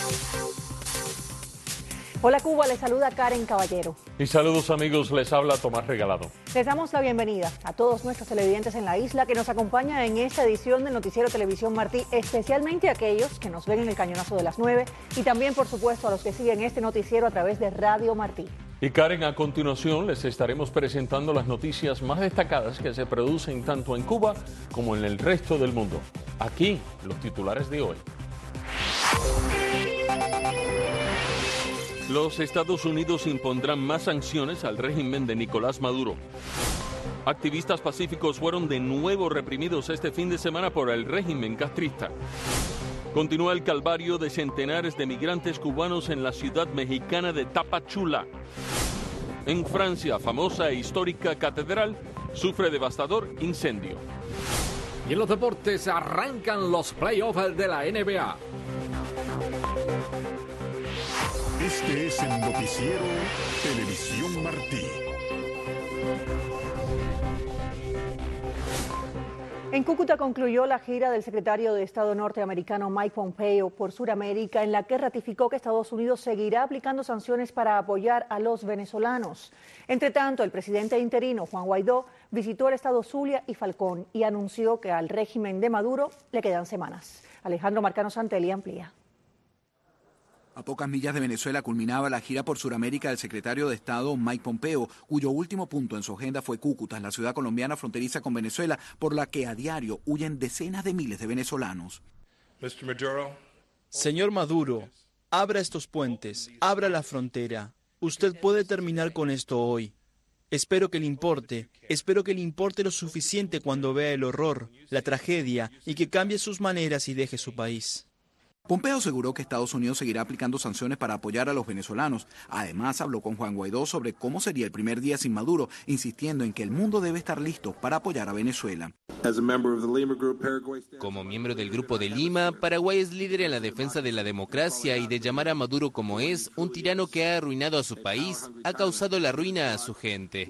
Hola Cuba, les saluda Karen Caballero. Y saludos amigos, les habla Tomás Regalado. Les damos la bienvenida a todos nuestros televidentes en la isla que nos acompañan en esta edición del Noticiero Televisión Martí, especialmente a aquellos que nos ven en el Cañonazo de las 9 y también, por supuesto, a los que siguen este noticiero a través de Radio Martí. Y Karen, a continuación les estaremos presentando las noticias más destacadas que se producen tanto en Cuba como en el resto del mundo. Aquí, los titulares de hoy. Los Estados Unidos impondrán más sanciones al régimen de Nicolás Maduro. Activistas pacíficos fueron de nuevo reprimidos este fin de semana por el régimen castrista. Continúa el calvario de centenares de migrantes cubanos en la ciudad mexicana de Tapachula. En Francia, famosa e histórica catedral sufre devastador incendio. Y en los deportes arrancan los playoffs de la NBA. Este es el Noticiero Televisión Martí. En Cúcuta concluyó la gira del secretario de Estado norteamericano Mike Pompeo por Sudamérica, en la que ratificó que Estados Unidos seguirá aplicando sanciones para apoyar a los venezolanos. Entre tanto, el presidente interino Juan Guaidó visitó el estado Zulia y Falcón y anunció que al régimen de Maduro le quedan semanas. Alejandro Marcano Santelli amplía. A pocas millas de Venezuela culminaba la gira por Sudamérica del secretario de Estado Mike Pompeo, cuyo último punto en su agenda fue Cúcuta, la ciudad colombiana fronteriza con Venezuela, por la que a diario huyen decenas de miles de venezolanos. Señor Maduro, abra estos puentes, abra la frontera. Usted puede terminar con esto hoy. Espero que le importe lo suficiente cuando vea el horror, la tragedia y que cambie sus maneras y deje su país. Pompeo aseguró que Estados Unidos seguirá aplicando sanciones para apoyar a los venezolanos. Además, habló con Juan Guaidó sobre cómo sería el primer día sin Maduro, insistiendo en que el mundo debe estar listo para apoyar a Venezuela. Como miembro del Grupo de Lima, Paraguay es líder en la defensa de la democracia y de llamar a Maduro como es, un tirano que ha arruinado a su país, ha causado la ruina a su gente.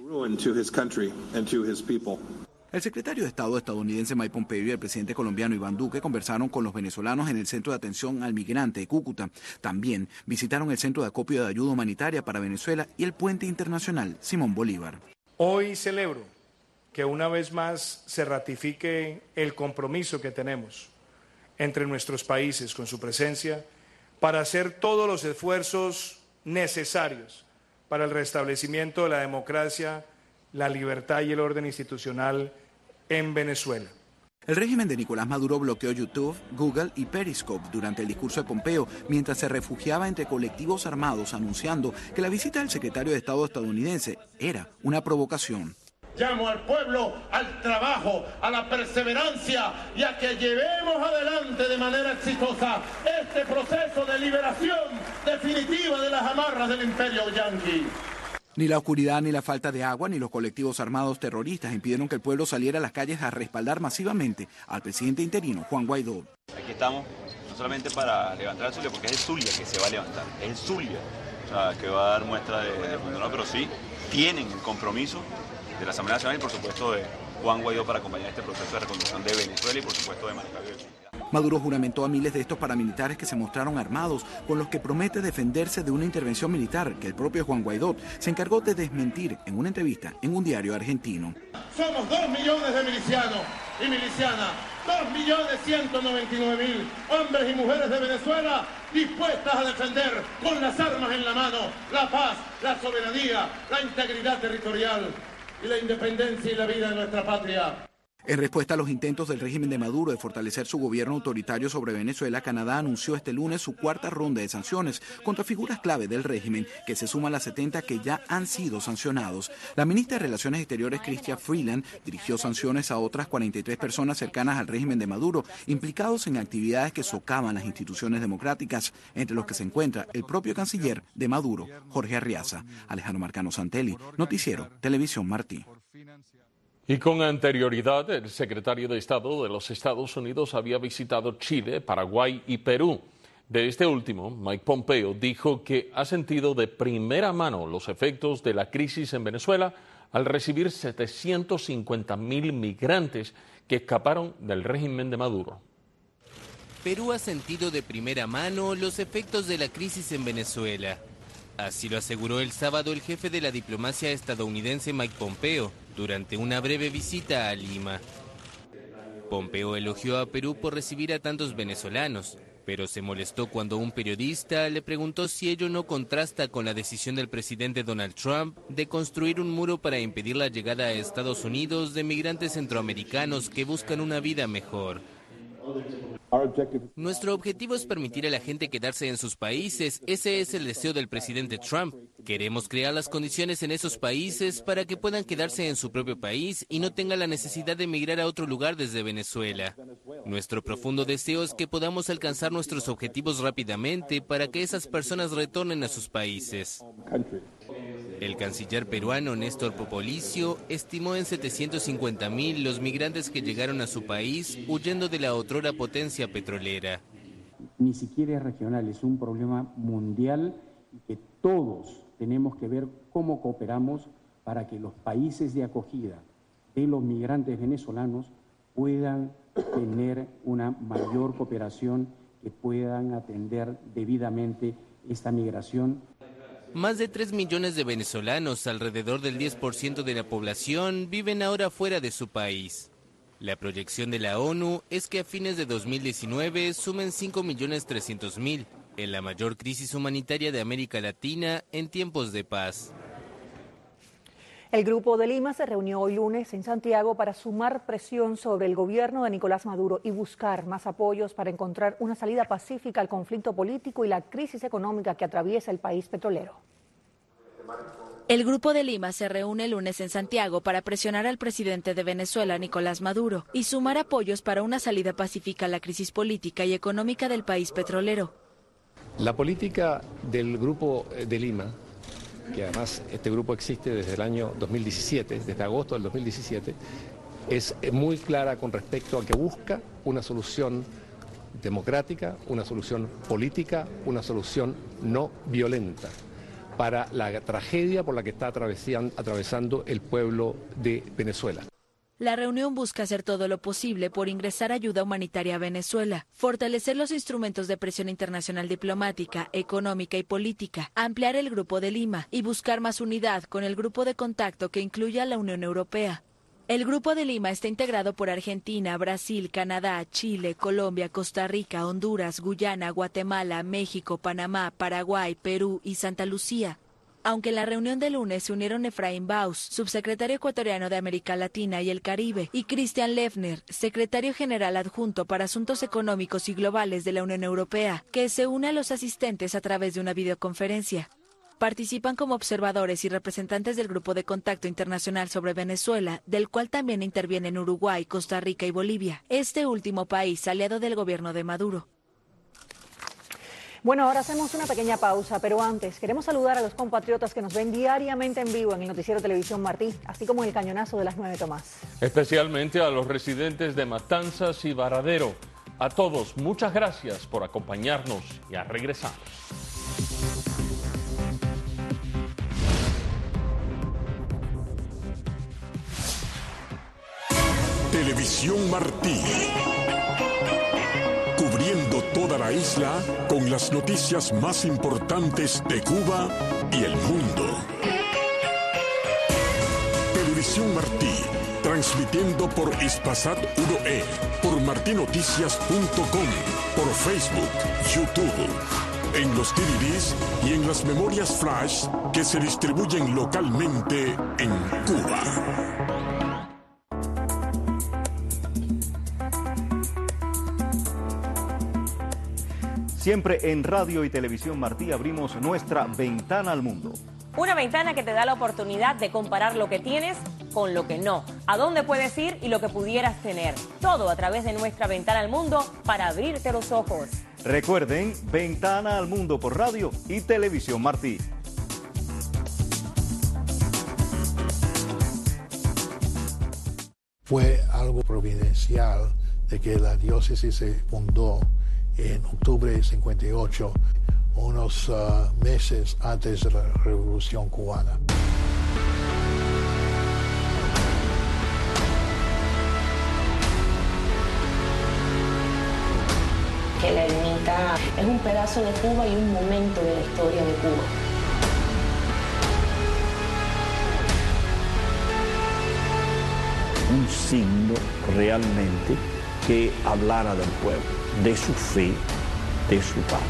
El secretario de Estado estadounidense Mike Pompeo y el presidente colombiano Iván Duque conversaron con los venezolanos en el Centro de Atención al Migrante de Cúcuta. También visitaron el Centro de Acopio de Ayuda Humanitaria para Venezuela y el Puente Internacional Simón Bolívar. Hoy celebro que una vez más se ratifique el compromiso que tenemos entre nuestros países con su presencia para hacer todos los esfuerzos necesarios para el restablecimiento de la democracia, la libertad y el orden institucional en Venezuela. El régimen de Nicolás Maduro bloqueó YouTube, Google y Periscope durante el discurso de Pompeo, mientras se refugiaba entre colectivos armados, anunciando que la visita del secretario de Estado estadounidense era una provocación. Llamo al pueblo al trabajo, a la perseverancia y a que llevemos adelante de manera exitosa este proceso de liberación definitiva de las amarras del imperio yanqui. Ni la oscuridad, ni la falta de agua, ni los colectivos armados terroristas impidieron que el pueblo saliera a las calles a respaldar masivamente al presidente interino Juan Guaidó. Aquí estamos no solamente para levantar el Zulia, porque es el Zulia que se va a levantar, es el Zulia, o sea, que va a dar muestra de funcionar, pero sí tienen el compromiso de la Asamblea Nacional y por supuesto de Juan Guaidó para acompañar este proceso de reconstrucción de Venezuela y por supuesto de Maracaibo. Maduro juramentó a miles de estos paramilitares que se mostraron armados, con los que promete defenderse de una intervención militar que el propio Juan Guaidó se encargó de desmentir en una entrevista en un diario argentino. Somos 2 millones de milicianos y milicianas, 2.199.000 hombres y mujeres de Venezuela dispuestas a defender con las armas en la mano la paz, la soberanía, la integridad territorial y la independencia y la vida de nuestra patria. En respuesta a los intentos del régimen de Maduro de fortalecer su gobierno autoritario sobre Venezuela, Canadá anunció este lunes su cuarta ronda de sanciones contra figuras clave del régimen, que se suman a las 70 que ya han sido sancionados. La ministra de Relaciones Exteriores, Chrystia Freeland, dirigió sanciones a otras 43 personas cercanas al régimen de Maduro, implicados en actividades que socavan las instituciones democráticas, entre los que se encuentra el propio canciller de Maduro, Jorge Arriaza. Alejandro Marcano Santelli, Noticiero Televisión Martí. Y con anterioridad, el secretario de Estado de los Estados Unidos había visitado Chile, Paraguay y Perú. De este último, Mike Pompeo dijo que ha sentido de primera mano los efectos de la crisis en Venezuela al recibir 750.000 migrantes que escaparon del régimen de Maduro. Perú ha sentido de primera mano los efectos de la crisis en Venezuela. Así lo aseguró el sábado el jefe de la diplomacia estadounidense Mike Pompeo durante una breve visita a Lima. Pompeo elogió a Perú por recibir a tantos venezolanos, pero se molestó cuando un periodista le preguntó si ello no contrasta con la decisión del presidente Donald Trump de construir un muro para impedir la llegada a Estados Unidos de migrantes centroamericanos que buscan una vida mejor. Nuestro objetivo es permitir a la gente quedarse en sus países. Ese es el deseo del presidente Trump. Queremos crear las condiciones en esos países para que puedan quedarse en su propio país y no tengan la necesidad de emigrar a otro lugar desde Venezuela. Nuestro profundo deseo es que podamos alcanzar nuestros objetivos rápidamente para que esas personas retornen a sus países. El canciller peruano Néstor Popolicio estimó en 750.000 los migrantes que llegaron a su país huyendo de la otrora potencia petrolera. Ni siquiera es regional, es un problema mundial que todos tenemos que ver cómo cooperamos para que los países de acogida de los migrantes venezolanos puedan tener una mayor cooperación, que puedan atender debidamente esta migración. Más de 3 millones de venezolanos, alrededor del 10% de la población, viven ahora fuera de su país. La proyección de la ONU es que a fines de 2019 sumen 5.300.000, en la mayor crisis humanitaria de América Latina en tiempos de paz. El Grupo de Lima se reunió hoy lunes en Santiago para sumar presión sobre el gobierno de Nicolás Maduro y buscar más apoyos para encontrar una salida pacífica al conflicto político y la crisis económica que atraviesa el país petrolero. El Grupo de Lima se reúne el lunes en Santiago para presionar al presidente de Venezuela, Nicolás Maduro, y sumar apoyos para una salida pacífica a la crisis política y económica del país petrolero. La política del Grupo de Lima, que además este grupo existe desde el año 2017, desde agosto del 2017, es muy clara con respecto a que busca una solución democrática, una solución política, una solución no violenta para la tragedia por la que está atravesando el pueblo de Venezuela. La reunión busca hacer todo lo posible por ingresar ayuda humanitaria a Venezuela, fortalecer los instrumentos de presión internacional diplomática, económica y política, ampliar el Grupo de Lima y buscar más unidad con el grupo de contacto que incluye a la Unión Europea. El Grupo de Lima está integrado por Argentina, Brasil, Canadá, Chile, Colombia, Costa Rica, Honduras, Guyana, Guatemala, México, Panamá, Paraguay, Perú y Santa Lucía. Aunque en la reunión de lunes se unieron Efraín Baus, subsecretario ecuatoriano de América Latina y el Caribe, y Christian Leffner, secretario general adjunto para Asuntos Económicos y Globales de la Unión Europea, que se une a los asistentes a través de una videoconferencia. Participan como observadores y representantes del Grupo de Contacto Internacional sobre Venezuela, del cual también intervienen Uruguay, Costa Rica y Bolivia, este último país aliado del gobierno de Maduro. Bueno, ahora hacemos una pequeña pausa, pero antes queremos saludar a los compatriotas que nos ven diariamente en vivo en el noticiero Televisión Martí, así como en el cañonazo de las 9, Tomás. Especialmente a los residentes de Matanzas y Varadero. A todos, muchas gracias por acompañarnos. Ya regresamos. Televisión Martí. Cubriendo toda la isla con las noticias más importantes de Cuba y el mundo. Televisión Martí, transmitiendo por Hispasat 1E, por martinoticias.com, por Facebook, YouTube, en los DVDs y en las memorias flash que se distribuyen localmente en Cuba. Siempre en Radio y Televisión Martí abrimos nuestra ventana al mundo. Una ventana que te da la oportunidad de comparar lo que tienes con lo que no, a dónde puedes ir y lo que pudieras tener. Todo a través de nuestra ventana al mundo para abrirte los ojos. Recuerden, Ventana al Mundo por Radio y Televisión Martí. Fue algo providencial de que la diócesis se fundó en octubre de 58, unos meses antes de la Revolución Cubana. que la ermita es un pedazo de Cuba y un momento de la historia de Cuba. Un signo realmente que hablara del pueblo, de su fe, de su patria.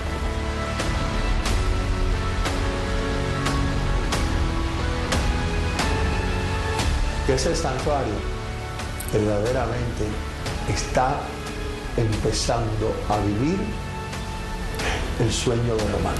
Que ese santuario verdaderamente está empezando a vivir el sueño de Román.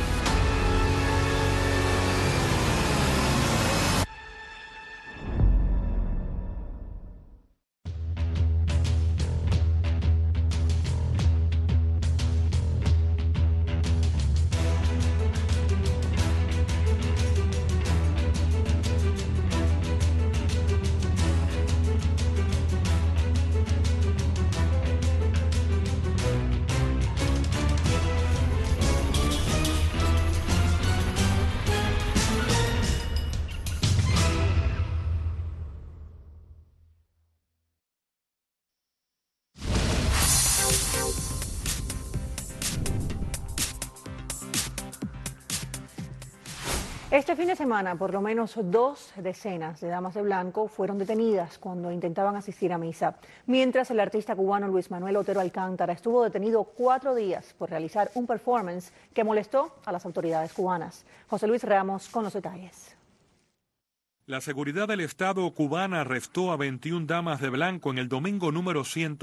Este fin de semana, por lo menos 2 decenas de damas de blanco fueron detenidas cuando intentaban asistir a misa, mientras el artista cubano Luis Manuel Otero Alcántara estuvo detenido 4 días por realizar un performance que molestó a las autoridades cubanas. José Luis Ramos con los detalles. La seguridad del Estado cubana arrestó a 21 damas de blanco en el domingo número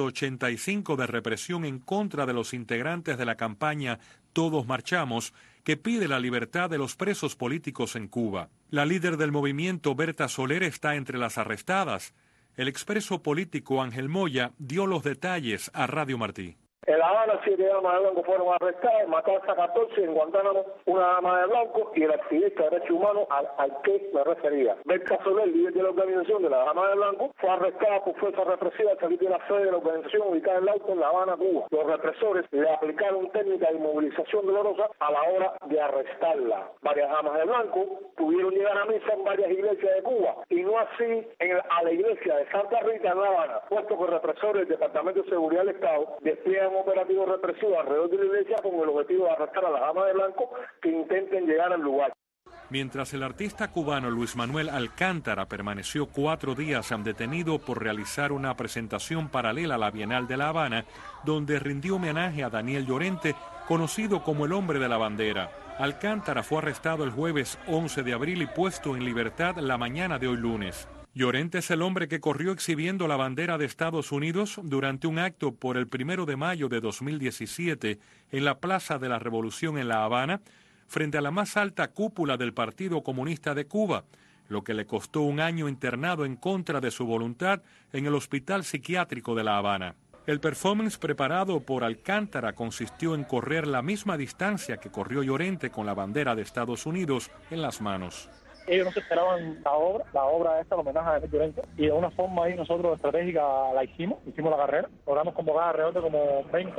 185 de represión en contra de los integrantes de la campaña Todos Marchamos, que pide la libertad de los presos políticos en Cuba. La líder del movimiento, Berta Soler, está entre las arrestadas. El expreso político Ángel Moya dio los detalles a Radio Martí. En La Habana, 7 damas de blanco fueron arrestadas, matadas a 14, en Guantánamo una dama de blanco y el activista de derechos humanos al que me refería. Berta Soler, líder de la organización de la dama de blanco, fue arrestada por fuerza represiva al salir de la sede de la organización ubicada en Lauta, en La Habana, Cuba. Los represores le aplicaron técnica de inmovilización dolorosa a la hora de arrestarla. Varias damas de blanco pudieron llegar a misa en varias iglesias de Cuba y no así a la iglesia de Santa Rita en La Habana, puesto que represores del Departamento de Seguridad del Estado despliegan operativo represivo alrededor de la iglesia con el objetivo de arrestar a las damas de blanco que intenten llegar al lugar. Mientras el artista cubano Luis Manuel Alcántara permaneció 4 días detenido por realizar una presentación paralela a la Bienal de La Habana, donde rindió homenaje a Daniel Llorente, conocido como el hombre de la bandera. Alcántara fue arrestado el jueves 11 de abril y puesto en libertad la mañana de hoy lunes. Llorente es el hombre que corrió exhibiendo la bandera de Estados Unidos durante un acto por el 1 de mayo de 2017 en la Plaza de la Revolución en La Habana, frente a la más alta cúpula del Partido Comunista de Cuba, lo que le costó 1 año internado en contra de su voluntad en el Hospital Psiquiátrico de La Habana. El performance preparado por Alcántara consistió en correr la misma distancia que corrió Llorente con la bandera de Estados Unidos en las manos. Ellos no se esperaban la obra esta, el homenaje a Daniel Llorente, y de una forma ahí nosotros estratégica la hicimos la carrera, logramos convocar alrededor de como 20,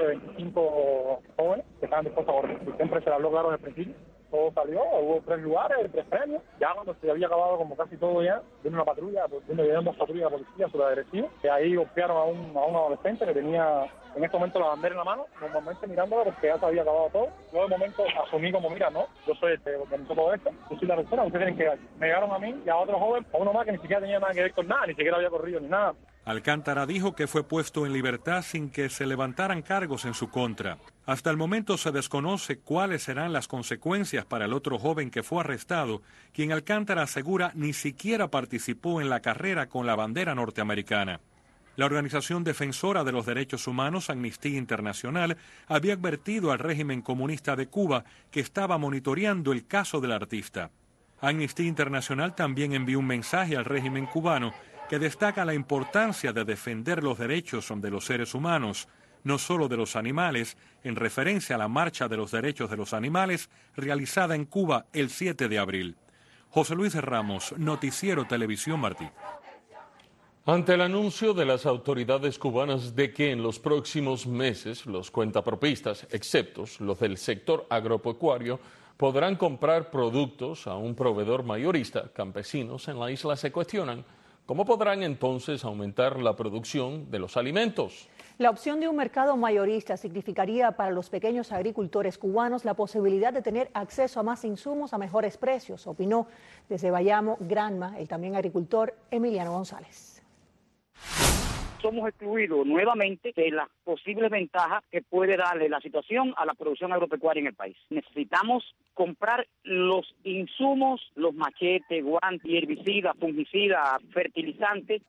25 jóvenes que estaban dispuestos a correr, y siempre se habló claro desde el principio, todo salió, hubo 3 lugares, 3 premios, ya cuando se había acabado como casi todo ya, vino una patrulla, vinieron 2 patrullas de policía sobre agresiva, que ahí golpearon a un adolescente que tenía en este momento la bandera en la mano, normalmente mirándola porque ya se había acabado todo. Yo de momento asumí como, mira, no, yo soy el que organizó todo esto, yo soy la persona, ustedes tienen que dar. Me llegaron a mí y a otro joven, a uno más que ni siquiera tenía nada que ver con nada, ni siquiera había corrido ni nada. Alcántara dijo que fue puesto en libertad sin que se levantaran cargos en su contra. Hasta el momento se desconoce cuáles serán las consecuencias para el otro joven que fue arrestado, quien Alcántara asegura ni siquiera participó en la carrera con la bandera norteamericana. La organización defensora de los derechos humanos, Amnistía Internacional, había advertido al régimen comunista de Cuba que estaba monitoreando el caso del artista. Amnistía Internacional también envió un mensaje al régimen cubano que destaca la importancia de defender los derechos de los seres humanos, no solo de los animales, en referencia a la Marcha de los Derechos de los Animales realizada en Cuba el 7 de abril. José Luis Ramos, Noticiero Televisión Martí. Ante el anuncio de las autoridades cubanas de que en los próximos meses los cuentapropistas, excepto los del sector agropecuario, podrán comprar productos a un proveedor mayorista, campesinos en la isla se cuestionan cómo podrán entonces aumentar la producción de los alimentos. La opción de un mercado mayorista significaría para los pequeños agricultores cubanos la posibilidad de tener acceso a más insumos a mejores precios, opinó desde Bayamo, Granma, el también agricultor Emiliano González. Somos excluidos nuevamente de las posibles ventajas que puede darle la situación a la producción agropecuaria en el país. Necesitamos comprar los insumos, los machetes, guantes, herbicidas, fungicidas, fertilizantes.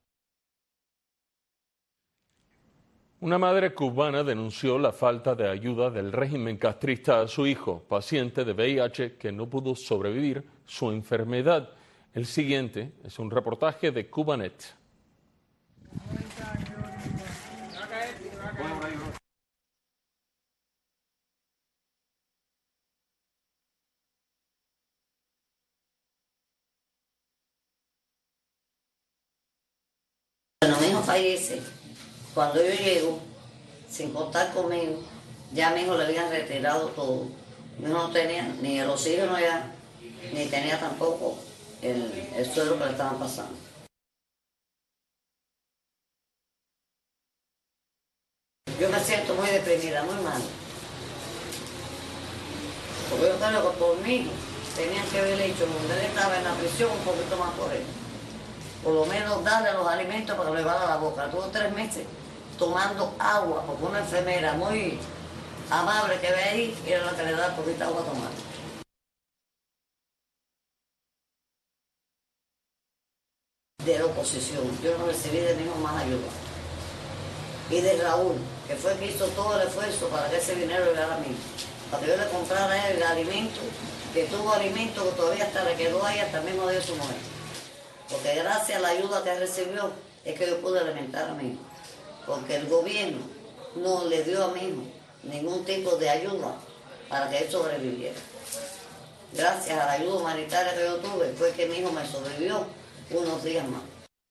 Una madre cubana denunció la falta de ayuda del régimen castrista a su hijo, paciente de VIH que no pudo sobrevivir su enfermedad. El siguiente es un reportaje de Cubanet. Bueno, mi hijo fallece. Cuando yo llego, sin contar conmigo, ya a mi hijo le habían retirado todo. Mi hijo no tenía ni el oxígeno ya, ni tenía tampoco el suero que le estaban pasando. Yo me siento muy deprimida, muy mal. Porque yo creo que por mí tenían que haber hecho, cuando él estaba en la prisión, un poquito más por él. Por lo menos darle los alimentos para que le llevara a la boca. Tuvo 3 meses tomando agua, porque una enfermera muy amable que ve ahí era la que le da poquita agua a tomar. De la oposición, yo no recibí de mismo más ayuda. Y de Raúl, que fue el que hizo todo el esfuerzo para que ese dinero llegara a mí. Para que yo le comprara a él el alimento, que tuvo alimento que todavía hasta le quedó ahí hasta el mismo día de su muerte. Porque gracias a la ayuda que recibió es que yo pude alimentar a mi hijo. Porque el gobierno no le dio a mi hijo ningún tipo de ayuda para que él sobreviviera. Gracias a la ayuda humanitaria que yo tuve fue que mi hijo me sobrevivió unos días más.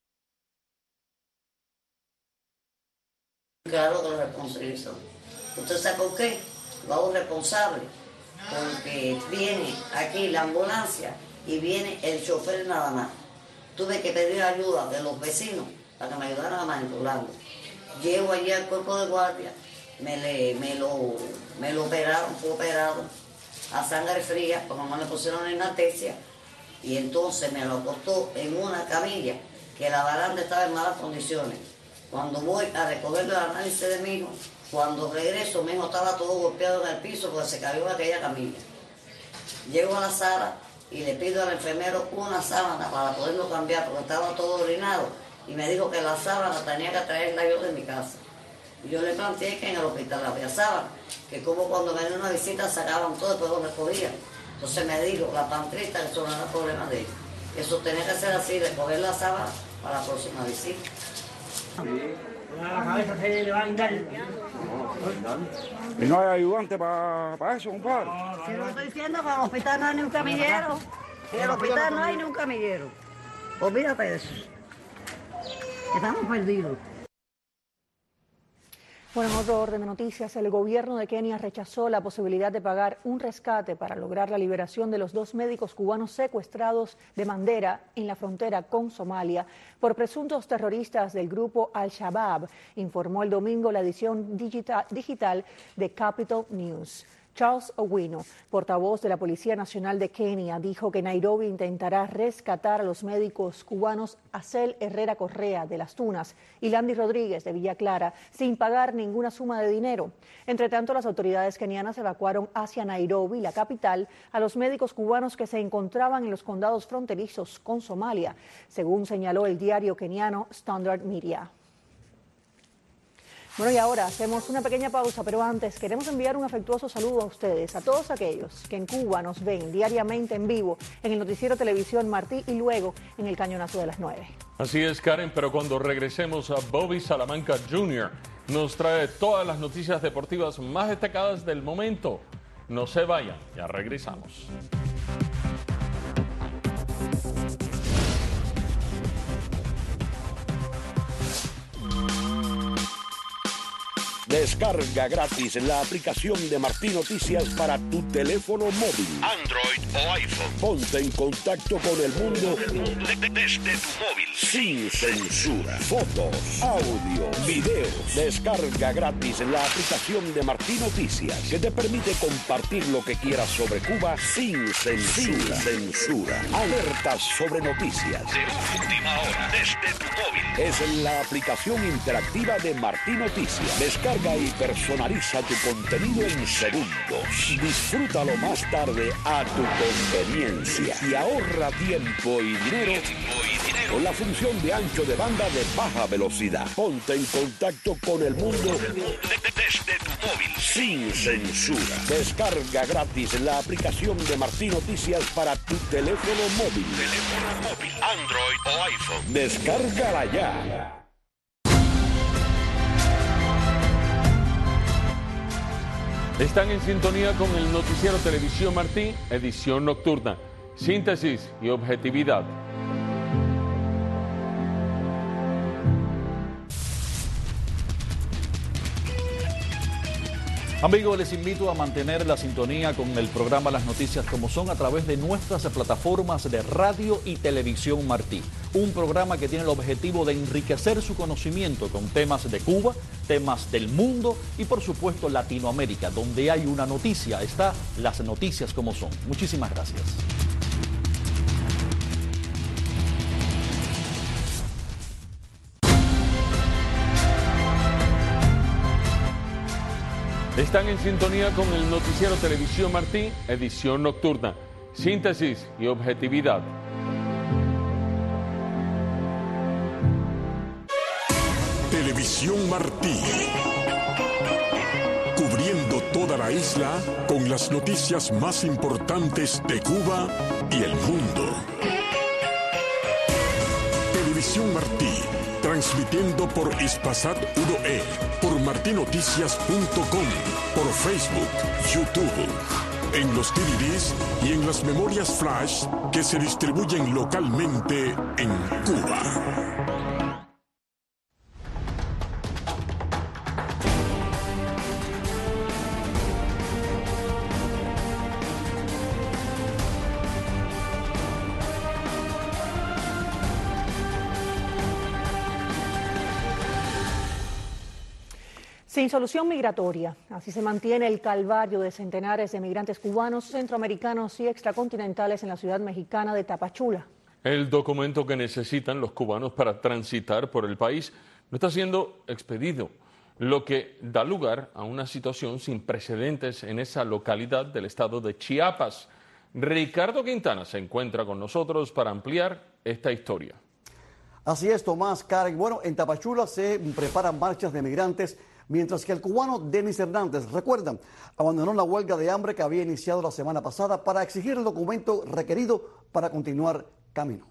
Claro que lo responsabilizo. ¿Usted sabe por qué? Lo hago responsable. Porque viene aquí la ambulancia y viene el chofer nada más. Tuve que pedir ayuda de los vecinos para que me ayudaran a manipularlo. Llego allí al cuerpo de guardia, me lo operaron, fue operado a sangre fría, porque no le pusieron anestesia, y entonces me lo acostó en una camilla, que la baranda estaba en malas condiciones. Cuando voy a recoger el análisis de mi hijo, cuando regreso, mi hijo estaba todo golpeado en el piso porque se cayó en aquella camilla. Llego a la sala y le pido al enfermero una sábana para poderlo cambiar, porque estaba todo orinado. Y me dijo que la sábana tenía que traerla yo de mi casa. Y yo le planteé que en el hospital había sábana, que como cuando venía una visita sacaban todo y después lo recogían. Entonces me dijo la pantrista que eso no era problema de ellos. Eso tenía que ser así, recoger la sábana para la próxima visita. La cabeza se le va a hincar. ¿Y no hay ayudante para eso, compadre? Si lo estoy diciendo, que en el hospital no hay ni un camillero. En el hospital no hay ni un camillero. Olvídate de eso. Estamos perdidos. Bueno, en otro orden de noticias, el gobierno de Kenia rechazó la posibilidad de pagar un rescate para lograr la liberación de los 2 médicos cubanos secuestrados de Mandera en la frontera con Somalia por presuntos terroristas del grupo Al-Shabaab, informó el domingo la edición digital de Capital News. Charles Owino, portavoz de la Policía Nacional de Kenia, dijo que Nairobi intentará rescatar a los médicos cubanos Acel Herrera Correa de Las Tunas y Landy Rodríguez de Villa Clara sin pagar ninguna suma de dinero. Entre tanto, las autoridades kenianas evacuaron hacia Nairobi, la capital, a los médicos cubanos que se encontraban en los condados fronterizos con Somalia, según señaló el diario keniano Standard Media. Bueno, y ahora hacemos una pequeña pausa, pero antes queremos enviar un afectuoso saludo a ustedes, a todos aquellos que en Cuba nos ven diariamente en vivo en el noticiero Televisión Martí y luego en el Cañonazo de las 9. Así es, Karen, pero cuando regresemos a Bobby Salamanca Jr. nos trae todas las noticias deportivas más destacadas del momento. No se vayan, ya regresamos. Descarga gratis la aplicación de Martí Noticias para tu teléfono móvil, Android o iPhone. Ponte en contacto con el mundo desde tu móvil, sin censura. Fotos, audio, videos. Descarga gratis la aplicación de Martí Noticias, que te permite compartir lo que quieras sobre Cuba sin censura. Alertas sobre noticias de última hora desde tu móvil. Es la aplicación interactiva de Martí Noticias. Descarga y personaliza tu contenido en segundos. Disfrútalo más tarde a tu conveniencia y ahorra tiempo y dinero con la función de ancho de banda de baja velocidad. Ponte en contacto con el mundo desde tu móvil, sin censura. Descarga gratis la aplicación de Martí Noticias para tu teléfono móvil, Android o iPhone. Descárgala ya. Están en sintonía con el noticiero Televisión Martí, edición nocturna. Síntesis y objetividad. Amigos, les invito a mantener la sintonía con el programa Las Noticias como son a través de nuestras plataformas de radio y televisión Martí. Un programa que tiene el objetivo de enriquecer su conocimiento con temas de Cuba, temas del mundo y por supuesto Latinoamérica. Donde hay una noticia, está Las Noticias como son. Muchísimas gracias. Están en sintonía con el noticiero Televisión Martí, edición nocturna. Síntesis y objetividad. Televisión Martí. Cubriendo toda la isla con las noticias más importantes de Cuba y el mundo. Televisión Martí. Transmitiendo por Spasat 1E, por martinoticias.com, por Facebook, YouTube, en los DVDs y en las memorias flash que se distribuyen localmente en Cuba. Sin solución migratoria, así se mantiene el calvario de centenares de migrantes cubanos, centroamericanos y extracontinentales en la ciudad mexicana de Tapachula. El documento que necesitan los cubanos para transitar por el país no está siendo expedido, lo que da lugar a una situación sin precedentes en esa localidad del estado de Chiapas. Ricardo Quintana se encuentra con nosotros para ampliar esta historia. Así es, Tomás, Karen. Bueno, en Tapachula se preparan marchas de migrantes, mientras que el cubano Denis Hernández, recuerdan, abandonó la huelga de hambre que había iniciado la semana pasada para exigir el documento requerido para continuar camino.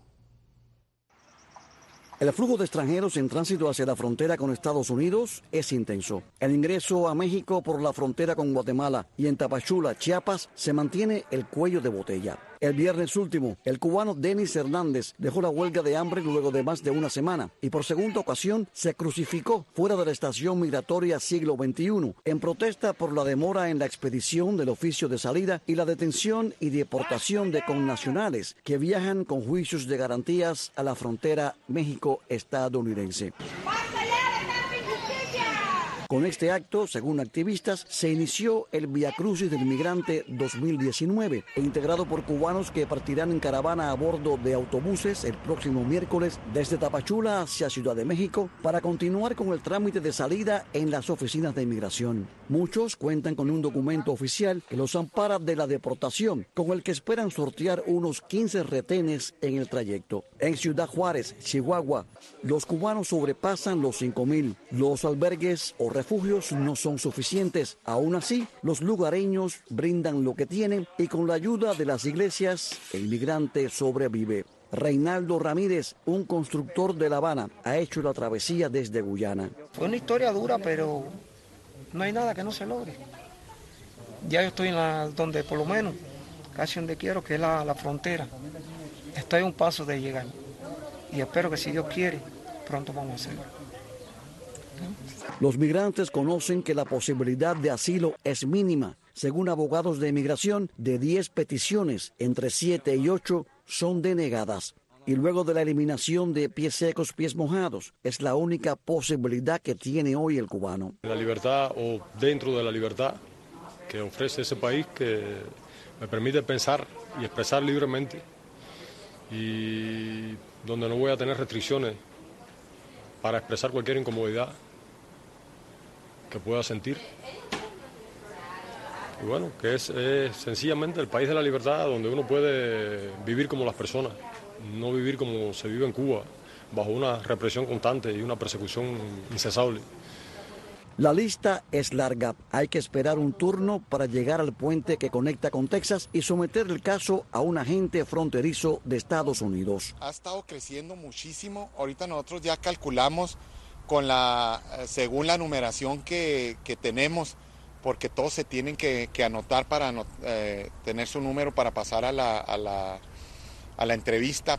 El flujo de extranjeros en tránsito hacia la frontera con Estados Unidos es intenso. El ingreso a México por la frontera con Guatemala y en Tapachula, Chiapas, se mantiene el cuello de botella. El viernes último, el cubano Denis Hernández dejó la huelga de hambre luego de más de una semana y por segunda ocasión se crucificó fuera de la estación migratoria Siglo XXI en protesta por la demora en la expedición del oficio de salida y la detención y deportación de connacionales que viajan con juicios de garantías a la frontera México-estadounidense. Con este acto, según activistas, se inició el Via Crucis del Migrante 2019, integrado por cubanos que partirán en caravana a bordo de autobuses el próximo miércoles desde Tapachula hacia Ciudad de México para continuar con el trámite de salida en las oficinas de inmigración. Muchos cuentan con un documento oficial que los ampara de la deportación, con el que esperan sortear unos 15 retenes en el trayecto. En Ciudad Juárez, Chihuahua, los cubanos sobrepasan los 5,000. Los albergues o refugios no son suficientes. Aún así, los lugareños brindan lo que tienen y con la ayuda de las iglesias, el migrante sobrevive. Reinaldo Ramírez, un constructor de La Habana, ha hecho la travesía desde Guyana. Fue una historia dura, pero no hay nada que no se logre. Ya yo estoy donde por lo menos, casi donde quiero, que es la frontera. Estoy a un paso de llegar y espero que si Dios quiere, pronto vamos a hacerlo. Los migrantes conocen que la posibilidad de asilo es mínima. Según abogados de inmigración, de 10 peticiones, entre 7 y 8 son denegadas. Y luego de la eliminación de pies secos, pies mojados, es la única posibilidad que tiene hoy el cubano. La libertad, o dentro de la libertad que ofrece ese país, que me permite pensar y expresar libremente, y donde no voy a tener restricciones para expresar cualquier incomodidad que pueda sentir. Y bueno, que es sencillamente el país de la libertad, donde uno puede vivir como las personas, no vivir como se vive en Cuba, bajo una represión constante y una persecución incesable. La lista es larga. Hay que esperar un turno para llegar al puente que conecta con Texas y someter el caso a un agente fronterizo de Estados Unidos. Ha estado creciendo muchísimo. Ahorita nosotros ya calculamos según la numeración que tenemos, porque todos se tienen que anotar para tener su número para pasar a la entrevista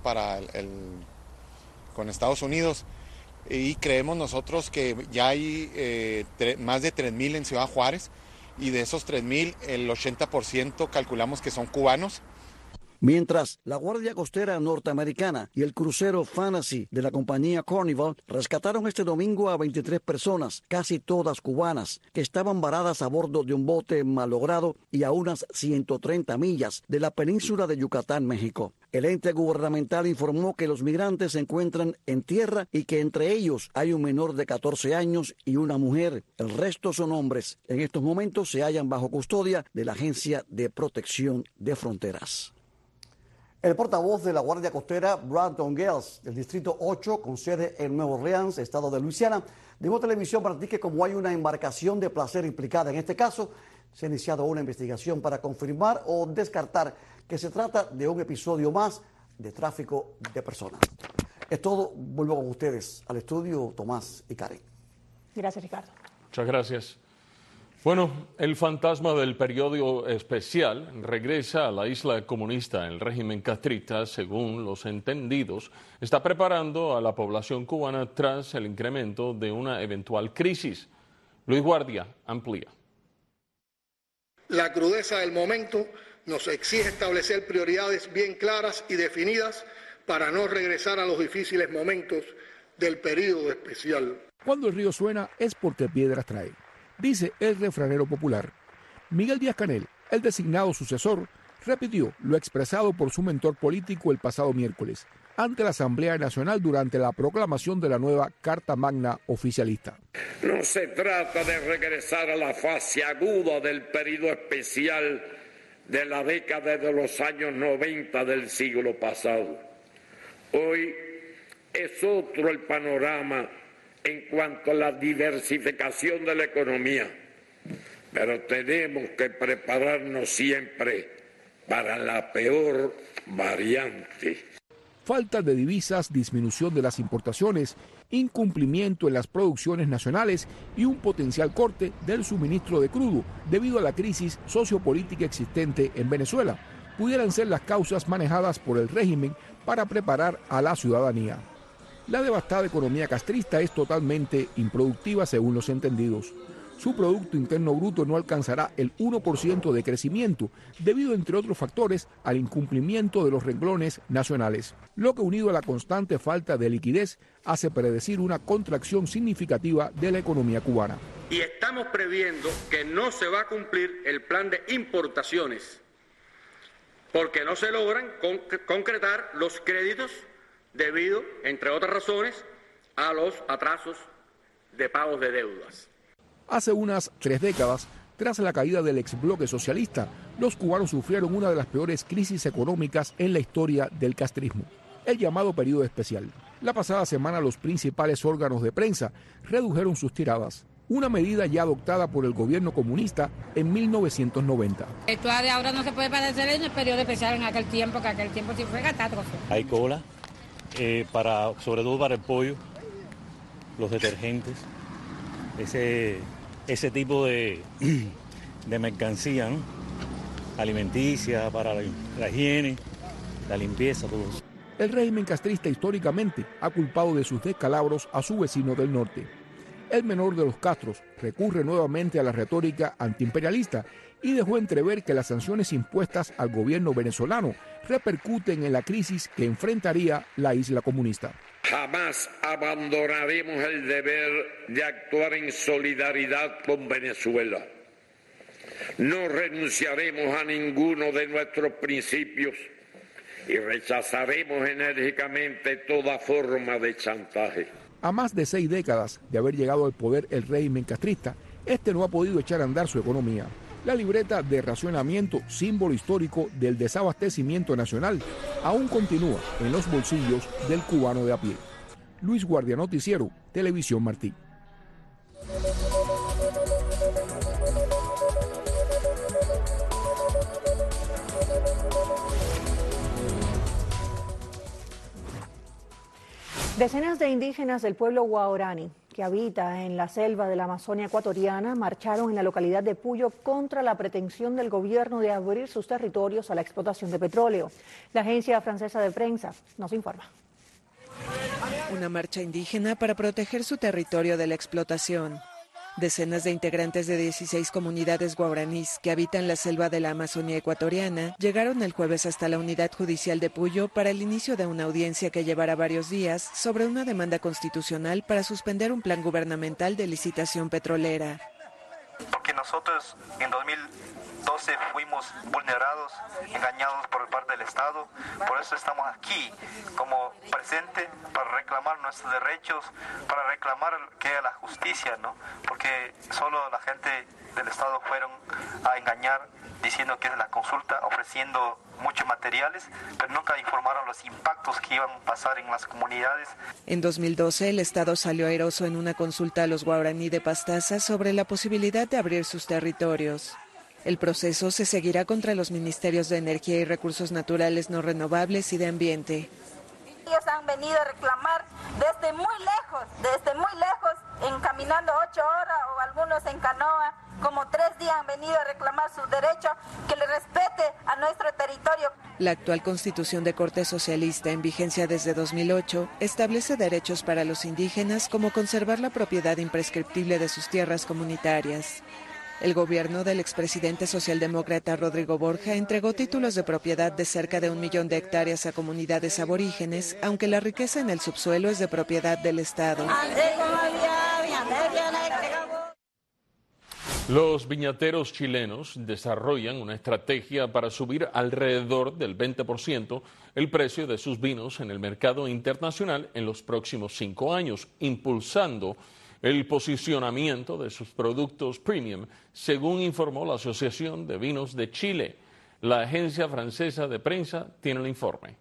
con Estados Unidos. Y creemos nosotros que ya hay más de 3,000 en Ciudad Juárez, y de esos 3,000 el 80% calculamos que son cubanos. Mientras, la Guardia Costera norteamericana y el crucero Fantasy de la compañía Carnival rescataron este domingo a 23 personas, casi todas cubanas, que estaban varadas a bordo de un bote malogrado y a unas 130 millas de la península de Yucatán, México. El ente gubernamental informó que los migrantes se encuentran en tierra y que entre ellos hay un menor de 14 años y una mujer. El resto son hombres. En estos momentos se hallan bajo custodia de la Agencia de Protección de Fronteras. El portavoz de la Guardia Costera, Brandon Gales, del Distrito 8, con sede en Nueva Orleans, estado de Luisiana, dijo a Televisión Martí que como hay una embarcación de placer implicada en este caso, se ha iniciado una investigación para confirmar o descartar que se trata de un episodio más de tráfico de personas. Es todo. Vuelvo con ustedes al estudio, Tomás y Karen. Gracias, Ricardo. Muchas gracias. Bueno, el fantasma del periodo especial regresa a la isla comunista. El régimen castrista, según los entendidos, está preparando a la población cubana tras el incremento de una eventual crisis. Luis Guardia amplía. La crudeza del momento nos exige establecer prioridades bien claras y definidas para no regresar a los difíciles momentos del periodo especial. Cuando el río suena es porque piedras trae, dice el refranero popular. Miguel Díaz-Canel, el designado sucesor, repitió lo expresado por su mentor político el pasado miércoles ante la Asamblea Nacional durante la proclamación de la nueva Carta Magna oficialista. No se trata de regresar a la fase aguda del periodo especial de la década de los años 90 del siglo pasado. Hoy es otro el panorama en cuanto a la diversificación de la economía, pero tenemos que prepararnos siempre para la peor variante. Falta de divisas, disminución de las importaciones, incumplimiento en las producciones nacionales y un potencial corte del suministro de crudo debido a la crisis sociopolítica existente en Venezuela pudieran ser las causas manejadas por el régimen para preparar a la ciudadanía. La devastada economía castrista es totalmente improductiva según los entendidos. Su Producto Interno Bruto no alcanzará el 1% de crecimiento debido, entre otros factores, al incumplimiento de los renglones nacionales, lo que unido a la constante falta de liquidez hace predecir una contracción significativa de la economía cubana. Y estamos previendo que no se va a cumplir el plan de importaciones porque no se logran concretar los créditos debido, entre otras razones, a los atrasos de pagos de deudas. Hace unas 3 décadas, tras la caída del exbloque socialista, los cubanos sufrieron una de las peores crisis económicas en la historia del castrismo, el llamado periodo especial. La pasada semana los principales órganos de prensa redujeron sus tiradas, una medida ya adoptada por el gobierno comunista en 1990. Esto de ahora no se puede parecer en el periodo especial en aquel tiempo, que aquel tiempo sí fue catástrofe. Hay cola, sobre todo para el pollo, los detergentes, ese tipo de mercancía, ¿no? Alimenticia, para la higiene, la limpieza, todo eso. El régimen castrista históricamente ha culpado de sus descalabros a su vecino del norte. el menor de los Castros recurre nuevamente a la retórica antiimperialista y dejó entrever que las sanciones impuestas al gobierno venezolano repercuten en la crisis que enfrentaría la isla comunista. Jamás abandonaremos el deber de actuar en solidaridad con Venezuela. No renunciaremos a ninguno de nuestros principios y rechazaremos enérgicamente toda forma de chantaje. A más de 6 décadas de haber llegado al poder el régimen castrista, este no ha podido echar a andar su economía. La libreta de racionamiento, símbolo histórico del desabastecimiento nacional, aún continúa en los bolsillos del cubano de a pie. Luis Guardia, Noticiero, Televisión Martí. Decenas de indígenas del pueblo guaraní, que habita en la selva de la Amazonia ecuatoriana, marcharon en la localidad de Puyo contra la pretensión del gobierno de abrir sus territorios a la explotación de petróleo. La agencia francesa de prensa nos informa. Una marcha indígena para proteger su territorio de la explotación. Decenas de integrantes de 16 comunidades guaraníes que habitan la selva de la Amazonia ecuatoriana llegaron el jueves hasta la unidad judicial de Puyo para el inicio de una audiencia que llevará varios días sobre una demanda constitucional para suspender un plan gubernamental de licitación petrolera. Porque nosotros en 2012 fuimos vulnerados, engañados por parte del Estado, por eso estamos aquí como presente para reclamar nuestros derechos, para reclamar que haya la justicia, ¿no? Porque solo la gente del Estado fueron a engañar diciendo que es la consulta, ofreciendo muchos materiales, pero nunca informaron los impactos que iban a pasar en las comunidades. En 2012, el Estado salió airoso en una consulta a los guaraní de Pastaza sobre la posibilidad de abrir sus territorios. El proceso se seguirá contra los ministerios de Energía y Recursos Naturales no renovables y de Ambiente. Ellos han venido a reclamar desde muy lejos, encaminando 8 horas o algunos en canoa, como 3 días han venido a reclamar su derecho, que le respete a nuestro territorio. La actual Constitución de Corte Socialista, en vigencia desde 2008, establece derechos para los indígenas como conservar la propiedad imprescriptible de sus tierras comunitarias. El gobierno del expresidente socialdemócrata Rodrigo Borja entregó títulos de propiedad de cerca de 1 millón de hectáreas a comunidades aborígenes, aunque la riqueza en el subsuelo es de propiedad del Estado. Los viñateros chilenos desarrollan una estrategia para subir alrededor del 20% el precio de sus vinos en el mercado internacional en los próximos 5 años, impulsando el posicionamiento de sus productos premium, según informó la Asociación de Vinos de Chile. La agencia francesa de prensa tiene el informe.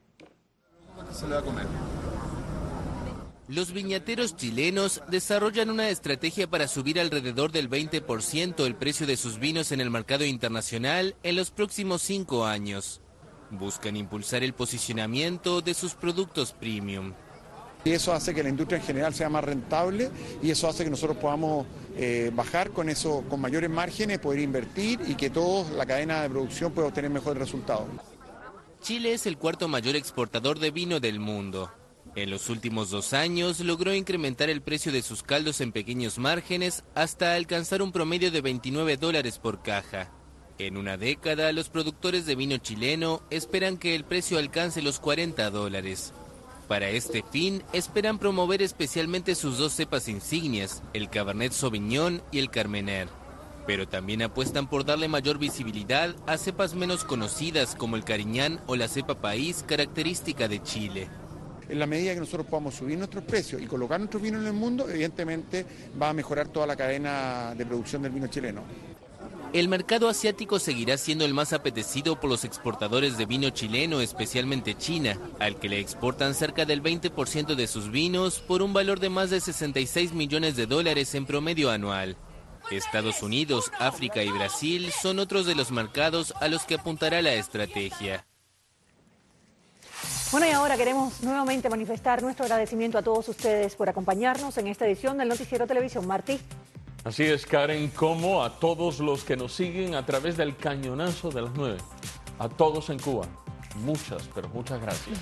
Los viñateros chilenos desarrollan una estrategia para subir alrededor del 20% el precio de sus vinos en el mercado internacional en los próximos 5 años. Buscan impulsar el posicionamiento de sus productos premium. Y eso hace que la industria en general sea más rentable y eso hace que nosotros podamos bajar con eso, con mayores márgenes, poder invertir y que toda la cadena de producción pueda obtener mejores resultados. Chile es el 4º mayor exportador de vino del mundo. En los últimos 2 años logró incrementar el precio de sus caldos en pequeños márgenes hasta alcanzar un promedio de $29 por caja. En una década, los productores de vino chileno esperan que el precio alcance los $40. Para este fin, esperan promover especialmente sus 2 cepas insignias, el Cabernet Sauvignon y el Carmener. Pero también apuestan por darle mayor visibilidad a cepas menos conocidas como el Cariñán o la cepa País, característica de Chile. En la medida que nosotros podamos subir nuestros precios y colocar nuestros vinos en el mundo, evidentemente va a mejorar toda la cadena de producción del vino chileno. El mercado asiático seguirá siendo el más apetecido por los exportadores de vino chileno, especialmente China, al que le exportan cerca del 20% de sus vinos por un valor de más de $66 millones en promedio anual. Estados Unidos, África y Brasil son otros de los mercados a los que apuntará la estrategia. Bueno, y ahora queremos nuevamente manifestar nuestro agradecimiento a todos ustedes por acompañarnos en esta edición del Noticiero Televisión Martí. Así es, Karen, como a todos los que nos siguen a través del cañonazo de las 9. A todos en Cuba. Muchas, pero muchas gracias.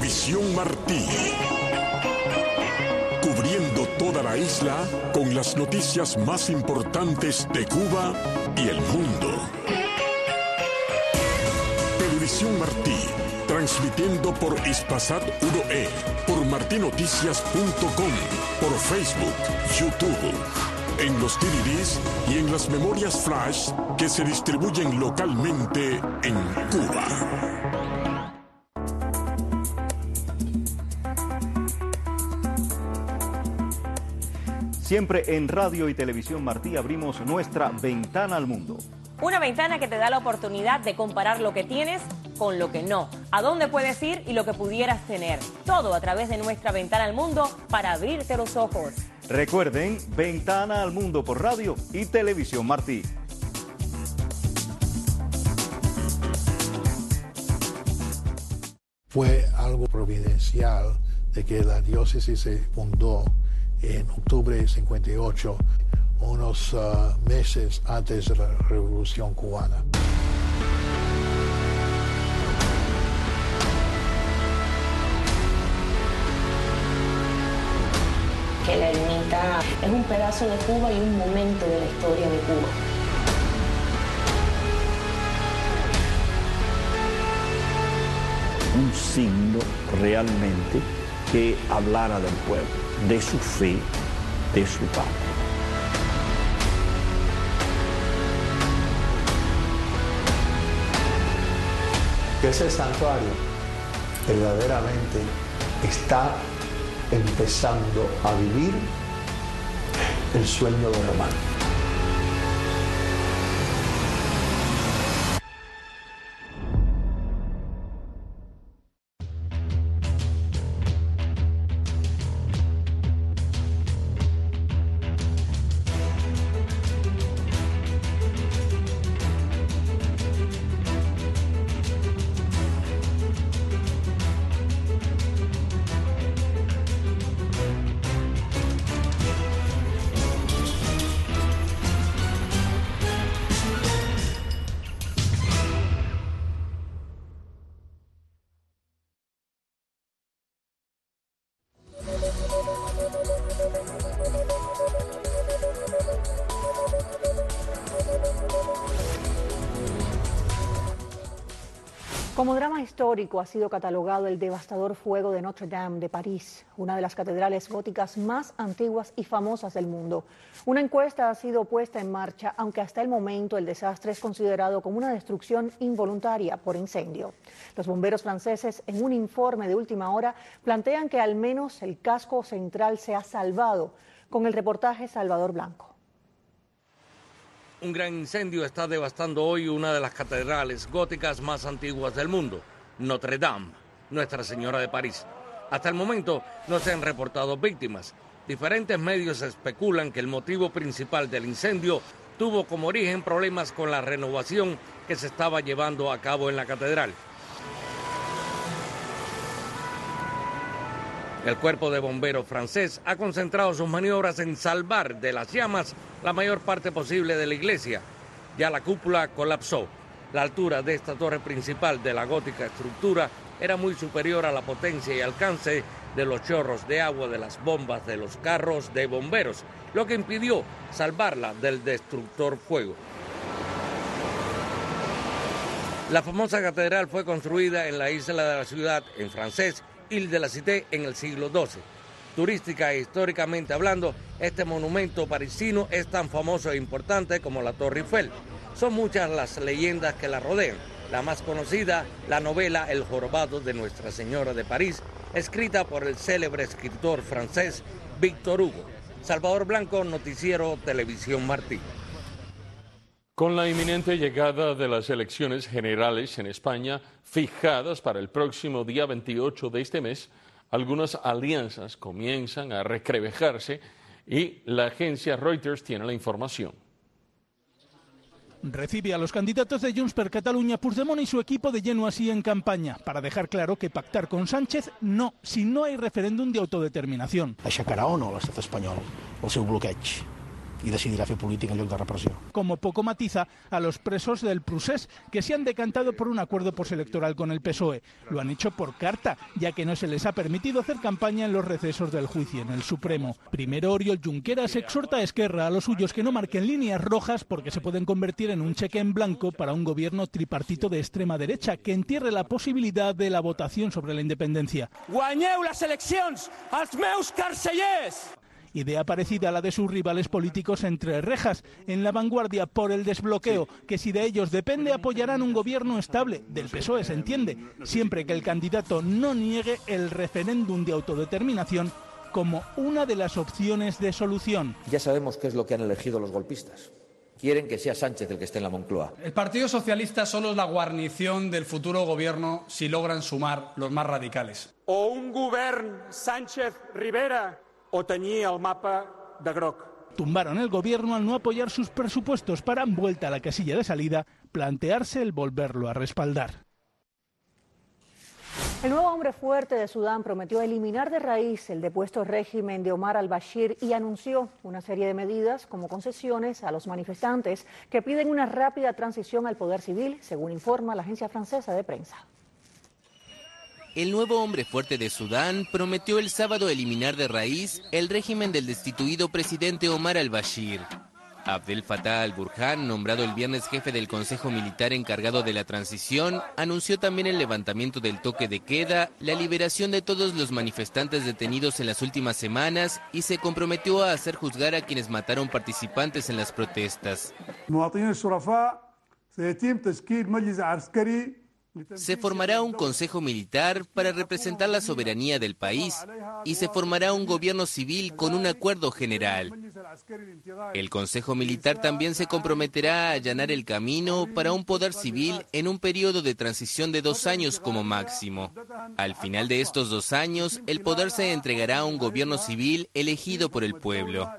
Televisión Martí. Cubriendo toda la isla con las noticias más importantes de Cuba y el mundo. Televisión Martí, transmitiendo por Hispasat 1E, por martinoticias.com, por Facebook, YouTube, en los DVDs y en las memorias flash que se distribuyen localmente en Cuba. Siempre en Radio y Televisión Martí abrimos nuestra ventana al mundo. Una ventana que te da la oportunidad de comparar lo que tienes con lo que no, a dónde puedes ir y lo que pudieras tener. Todo a través de nuestra ventana al mundo para abrirte los ojos. Recuerden, Ventana al Mundo por Radio y Televisión Martí. Fue algo providencial de que la diócesis se fundó en octubre de 58, unos meses antes de la Revolución Cubana. Que la ermita es un pedazo de Cuba y un momento de la historia de Cuba. Un signo realmente que hablara del pueblo, de su fe, de su patria. Que ese santuario verdaderamente está empezando a vivir el sueño de Román. Como drama histórico ha sido catalogado el devastador fuego de Notre Dame de París, una de las catedrales góticas más antiguas y famosas del mundo. Una encuesta ha sido puesta en marcha, aunque hasta el momento el desastre es considerado como una destrucción involuntaria por incendio. Los bomberos franceses, en un informe de última hora, plantean que al menos el casco central se ha salvado. Con el reportaje Salvador Blanco. Un gran incendio está devastando hoy una de las catedrales góticas más antiguas del mundo, Notre Dame, Nuestra Señora de París. Hasta el momento no se han reportado víctimas. Diferentes medios especulan que el motivo principal del incendio tuvo como origen problemas con la renovación que se estaba llevando a cabo en la catedral. El cuerpo de bomberos francés ha concentrado sus maniobras en salvar de las llamas la mayor parte posible de la iglesia. Ya la cúpula colapsó. La altura de esta torre principal de la gótica estructura era muy superior a la potencia y alcance de los chorros de agua de las bombas de los carros de bomberos, lo que impidió salvarla del destructor fuego. La famosa catedral fue construida en la isla de la ciudad, en francés, Ile de la Cité, en el siglo XII. Turística e históricamente hablando, este monumento parisino es tan famoso e importante como la Torre Eiffel. Son muchas las leyendas que la rodean. La más conocida, la novela El jorobado de Nuestra Señora de París, escrita por el célebre escritor francés Víctor Hugo. Salvador Blanco, Noticiero Televisión Martí. Con la inminente llegada de las elecciones generales en España, fijadas para el próximo día 28 de este mes, algunas alianzas comienzan a recrevejarse y la agencia Reuters tiene la información. Recibe a los candidatos de Junts per Catalunya, Puigdemont y su equipo de lleno así en campaña, para dejar claro que pactar con Sánchez no, si no hay referéndum de autodeterminación. Aixecarà o no l'estat espanyol el seu bloqueig? i decidirà fer política en lloc de repressió. Como poco matiza a los presos del Procés, que se han decantado por un acuerdo postelectoral con el PSOE. Lo han hecho por carta, ya que no se les ha permitido hacer campaña en los recesos del juicio en el Supremo. Primero, Oriol Junqueras exhorta a Esquerra a los suyos que no marquen líneas rojas porque se pueden convertir en un cheque en blanco para un gobierno tripartito de extrema derecha que entierre la posibilidad de la votación sobre la independencia. Guanyeu les eleccions als meus carcellers! Idea parecida a la de sus rivales políticos entre rejas, en La Vanguardia por el desbloqueo, que si de ellos depende apoyarán un gobierno estable, del PSOE se entiende, siempre que el candidato no niegue el referéndum de autodeterminación como una de las opciones de solución. Ya sabemos qué es lo que han elegido los golpistas. Quieren que sea Sánchez el que esté en la Moncloa. El Partido Socialista solo es la guarnición del futuro gobierno si logran sumar los más radicales. O un govern Sánchez-Rivera o teñir el mapa de groc. Tumbaron el gobierno al no apoyar sus presupuestos para, vuelta a la casilla de salida, plantearse el volverlo a respaldar. El nuevo hombre fuerte de Sudán prometió eliminar de raíz el depuesto régimen de Omar al-Bashir y anunció una serie de medidas como concesiones a los manifestantes que piden una rápida transición al poder civil, según informa la agencia francesa de prensa. El nuevo hombre fuerte de Sudán prometió el sábado eliminar de raíz el régimen del destituido presidente Omar al-Bashir. Abdel Fattah al-Burhan, nombrado el viernes jefe del Consejo Militar encargado de la transición, anunció también el levantamiento del toque de queda, la liberación de todos los manifestantes detenidos en las últimas semanas y se comprometió a hacer juzgar a quienes mataron participantes en las protestas. Se formará un consejo militar para representar la soberanía del país y se formará un gobierno civil con un acuerdo general. El consejo militar también se comprometerá a allanar el camino para un poder civil en un periodo de transición de 2 años como máximo. Al final de estos 2 años, el poder se entregará a un gobierno civil elegido por el pueblo.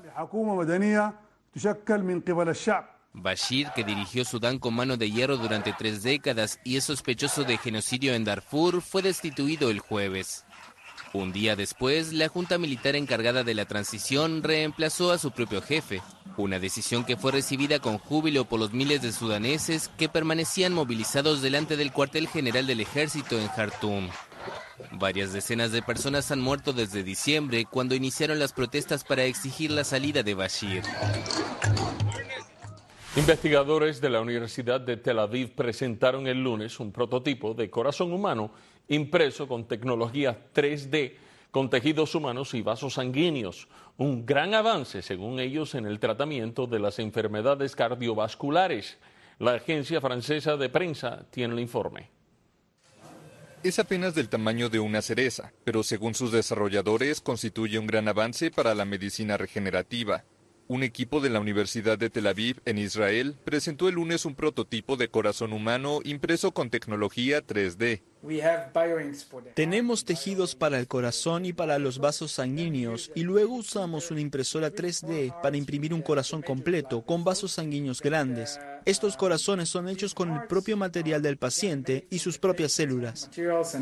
Bashir, que dirigió Sudán con mano de hierro durante 3 décadas y es sospechoso de genocidio en Darfur, fue destituido el jueves. Un día después, la junta militar encargada de la transición reemplazó a su propio jefe, una decisión que fue recibida con júbilo por los miles de sudaneses que permanecían movilizados delante del cuartel general del ejército en Jartum. Varias decenas de personas han muerto desde diciembre, cuando iniciaron las protestas para exigir la salida de Bashir. Investigadores de la Universidad de Tel Aviv presentaron el lunes un prototipo de corazón humano impreso con tecnología 3D con tejidos humanos y vasos sanguíneos. Un gran avance, según ellos, en el tratamiento de las enfermedades cardiovasculares. La agencia francesa de prensa tiene el informe. Es apenas del tamaño de una cereza, pero según sus desarrolladores constituye un gran avance para la medicina regenerativa. Un equipo de la Universidad de Tel Aviv, en Israel, presentó el lunes un prototipo de corazón humano impreso con tecnología 3D. Tenemos tejidos para el corazón y para los vasos sanguíneos, y luego usamos una impresora 3D para imprimir un corazón completo con vasos sanguíneos grandes. Estos corazones son hechos con el propio material del paciente y sus propias células.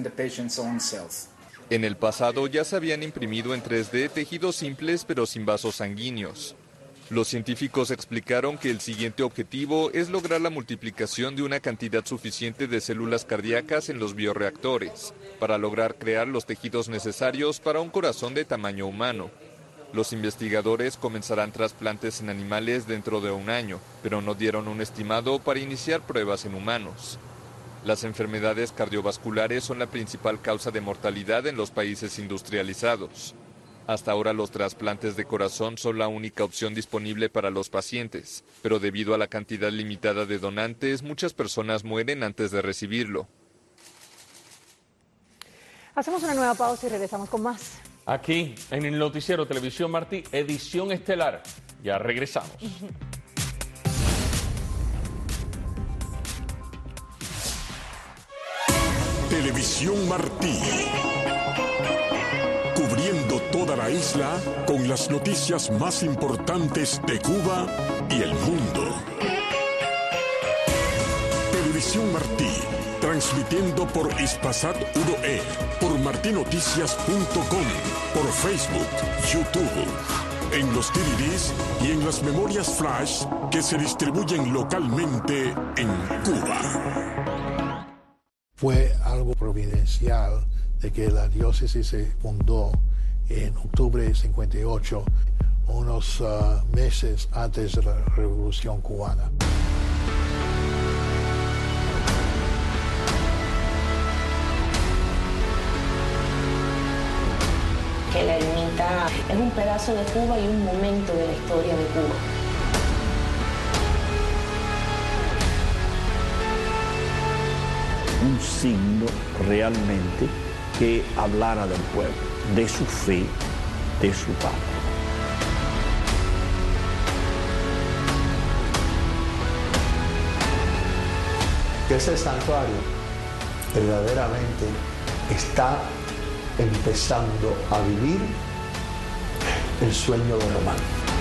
En el pasado ya se habían imprimido en 3D tejidos simples pero sin vasos sanguíneos. Los científicos explicaron que el siguiente objetivo es lograr la multiplicación de una cantidad suficiente de células cardíacas en los bioreactores, para lograr crear los tejidos necesarios para un corazón de tamaño humano. Los investigadores comenzarán trasplantes en animales dentro de 1 año, pero no dieron un estimado para iniciar pruebas en humanos. Las enfermedades cardiovasculares son la principal causa de mortalidad en los países industrializados. Hasta ahora los trasplantes de corazón son la única opción disponible para los pacientes, pero debido a la cantidad limitada de donantes, muchas personas mueren antes de recibirlo. Hacemos una nueva pausa y regresamos con más. Aquí, en el Noticiero Televisión Martí, edición estelar. Ya regresamos. Televisión Martí. Cubriendo toda la isla con las noticias más importantes de Cuba y el mundo. Televisión Martí, transmitiendo por Hispasat 1E, por martinoticias.com, por Facebook, YouTube. en los DVDs y en las memorias flash que se distribuyen localmente en Cuba. Fue algo providencial de que la diócesis se fundó en octubre de 58, unos meses antes de la Revolución Cubana. Que la ermita es un pedazo de Cuba y un momento de la historia de Cuba. Un signo realmente que hablara del pueblo, de su fe, de su patria. Que ese santuario verdaderamente está empezando a vivir el sueño de Román.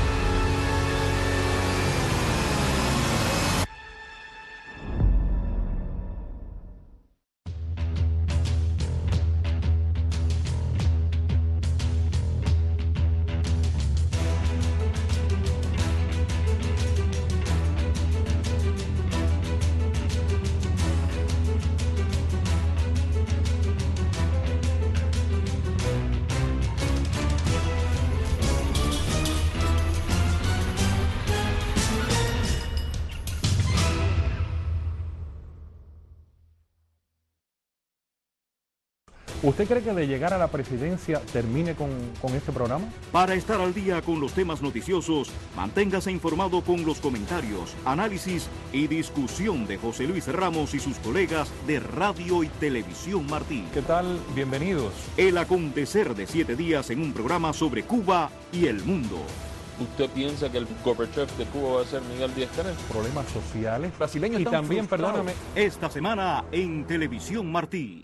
¿Usted cree que de llegar a la presidencia termine con este programa? Para estar al día con los temas noticiosos, manténgase informado con los comentarios, análisis y discusión de José Luis Ramos y sus colegas de Radio y Televisión Martí. ¿Qué tal? Bienvenidos. El acontecer de 7 días en un programa sobre Cuba y el mundo. ¿Usted piensa que el Gorbachev de Cuba va a ser Miguel Díaz-Canel? Problemas sociales brasileños y también, perdóname. Esta semana en Televisión Martí.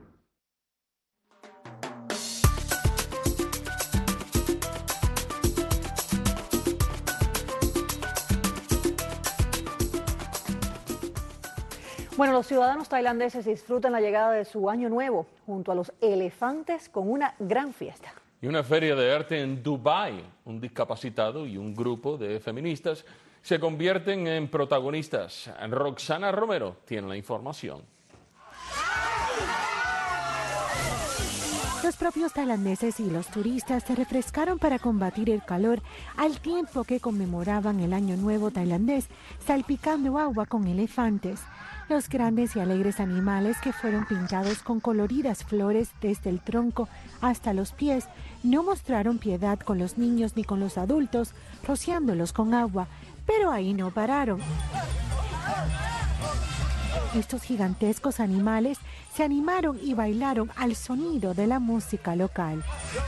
Bueno, los ciudadanos tailandeses disfrutan la llegada de su año nuevo junto a los elefantes con una gran fiesta. Y una feria de arte en Dubái. Un discapacitado y un grupo de feministas se convierten en protagonistas. Roxana Romero tiene la información. Los propios tailandeses y los turistas se refrescaron para combatir el calor al tiempo que conmemoraban el Año Nuevo tailandés, salpicando agua con elefantes. Los grandes y alegres animales, que fueron pintados con coloridas flores desde el tronco hasta los pies, no mostraron piedad con los niños ni con los adultos, rociándolos con agua, pero ahí no pararon. Estos gigantescos animales se animaron y bailaron al sonido de la música local.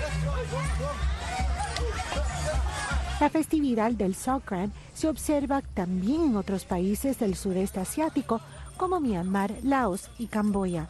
La festividad del Songkran se observa también en otros países del sudeste asiático, como Myanmar, Laos y Camboya.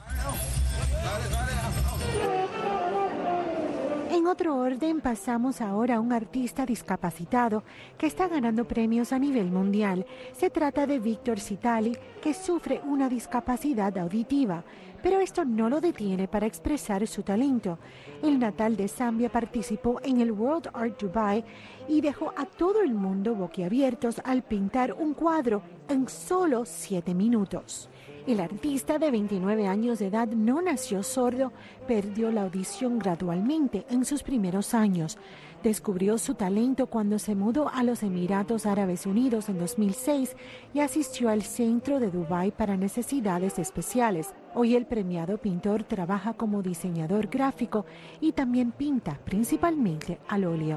En otro orden, pasamos ahora a un artista discapacitado que está ganando premios a nivel mundial. Se trata de Víctor Sitali, que sufre una discapacidad auditiva, pero esto no lo detiene para expresar su talento. El natal de Zambia participó en el World Art Dubai y dejó a todo el mundo boquiabiertos al pintar un cuadro en solo 7 minutos. El artista de 29 años de edad no nació sordo, perdió la audición gradualmente en sus primeros años. Descubrió su talento cuando se mudó a los Emiratos Árabes Unidos en 2006 y asistió al centro de Dubái para necesidades especiales. Hoy el premiado pintor trabaja como diseñador gráfico y también pinta principalmente al óleo.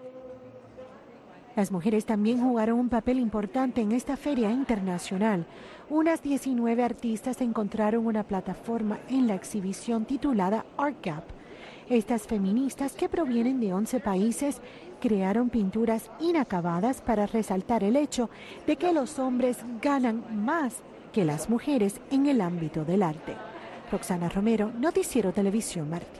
Las mujeres también jugaron un papel importante en esta feria internacional. Unas 19 artistas encontraron una plataforma en la exhibición titulada Art Gap. Estas feministas, que provienen de 11 países, crearon pinturas inacabadas para resaltar el hecho de que los hombres ganan más que las mujeres en el ámbito del arte. Roxana Romero, Noticiero Televisión Martí.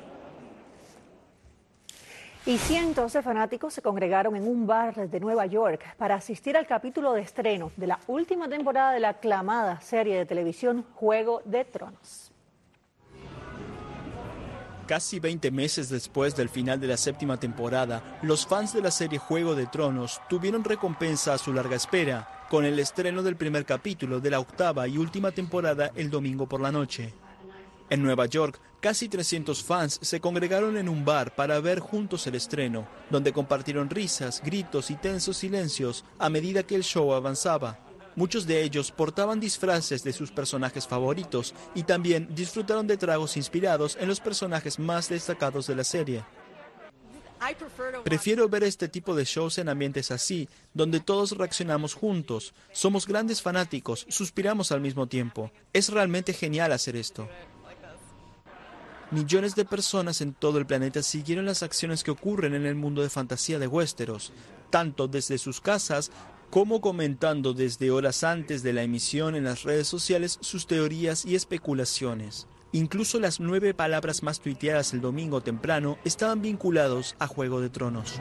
Y cientos de fanáticos se congregaron en un bar de Nueva York para asistir al capítulo de estreno de la última temporada de la aclamada serie de televisión Juego de Tronos. Casi 20 meses después del final de la 7ª temporada, los fans de la serie Juego de Tronos tuvieron recompensa a su larga espera, con el estreno del primer capítulo de la 8ª y última temporada el domingo por la noche. En Nueva York, casi 300 fans se congregaron en un bar para ver juntos el estreno, donde compartieron risas, gritos y tensos silencios a medida que el show avanzaba. Muchos de ellos portaban disfraces de sus personajes favoritos y también disfrutaron de tragos inspirados en los personajes más destacados de la serie. Prefiero ver este tipo de shows en ambientes así, donde todos reaccionamos juntos, somos grandes fanáticos, suspiramos al mismo tiempo. Es realmente genial hacer esto. Millones de personas en todo el planeta siguieron las acciones que ocurren en el mundo de fantasía de Westeros, tanto desde sus casas como comentando desde horas antes de la emisión en las redes sociales sus teorías y especulaciones. Incluso las 9 palabras más tuiteadas el domingo temprano estaban vinculados a Juego de Tronos.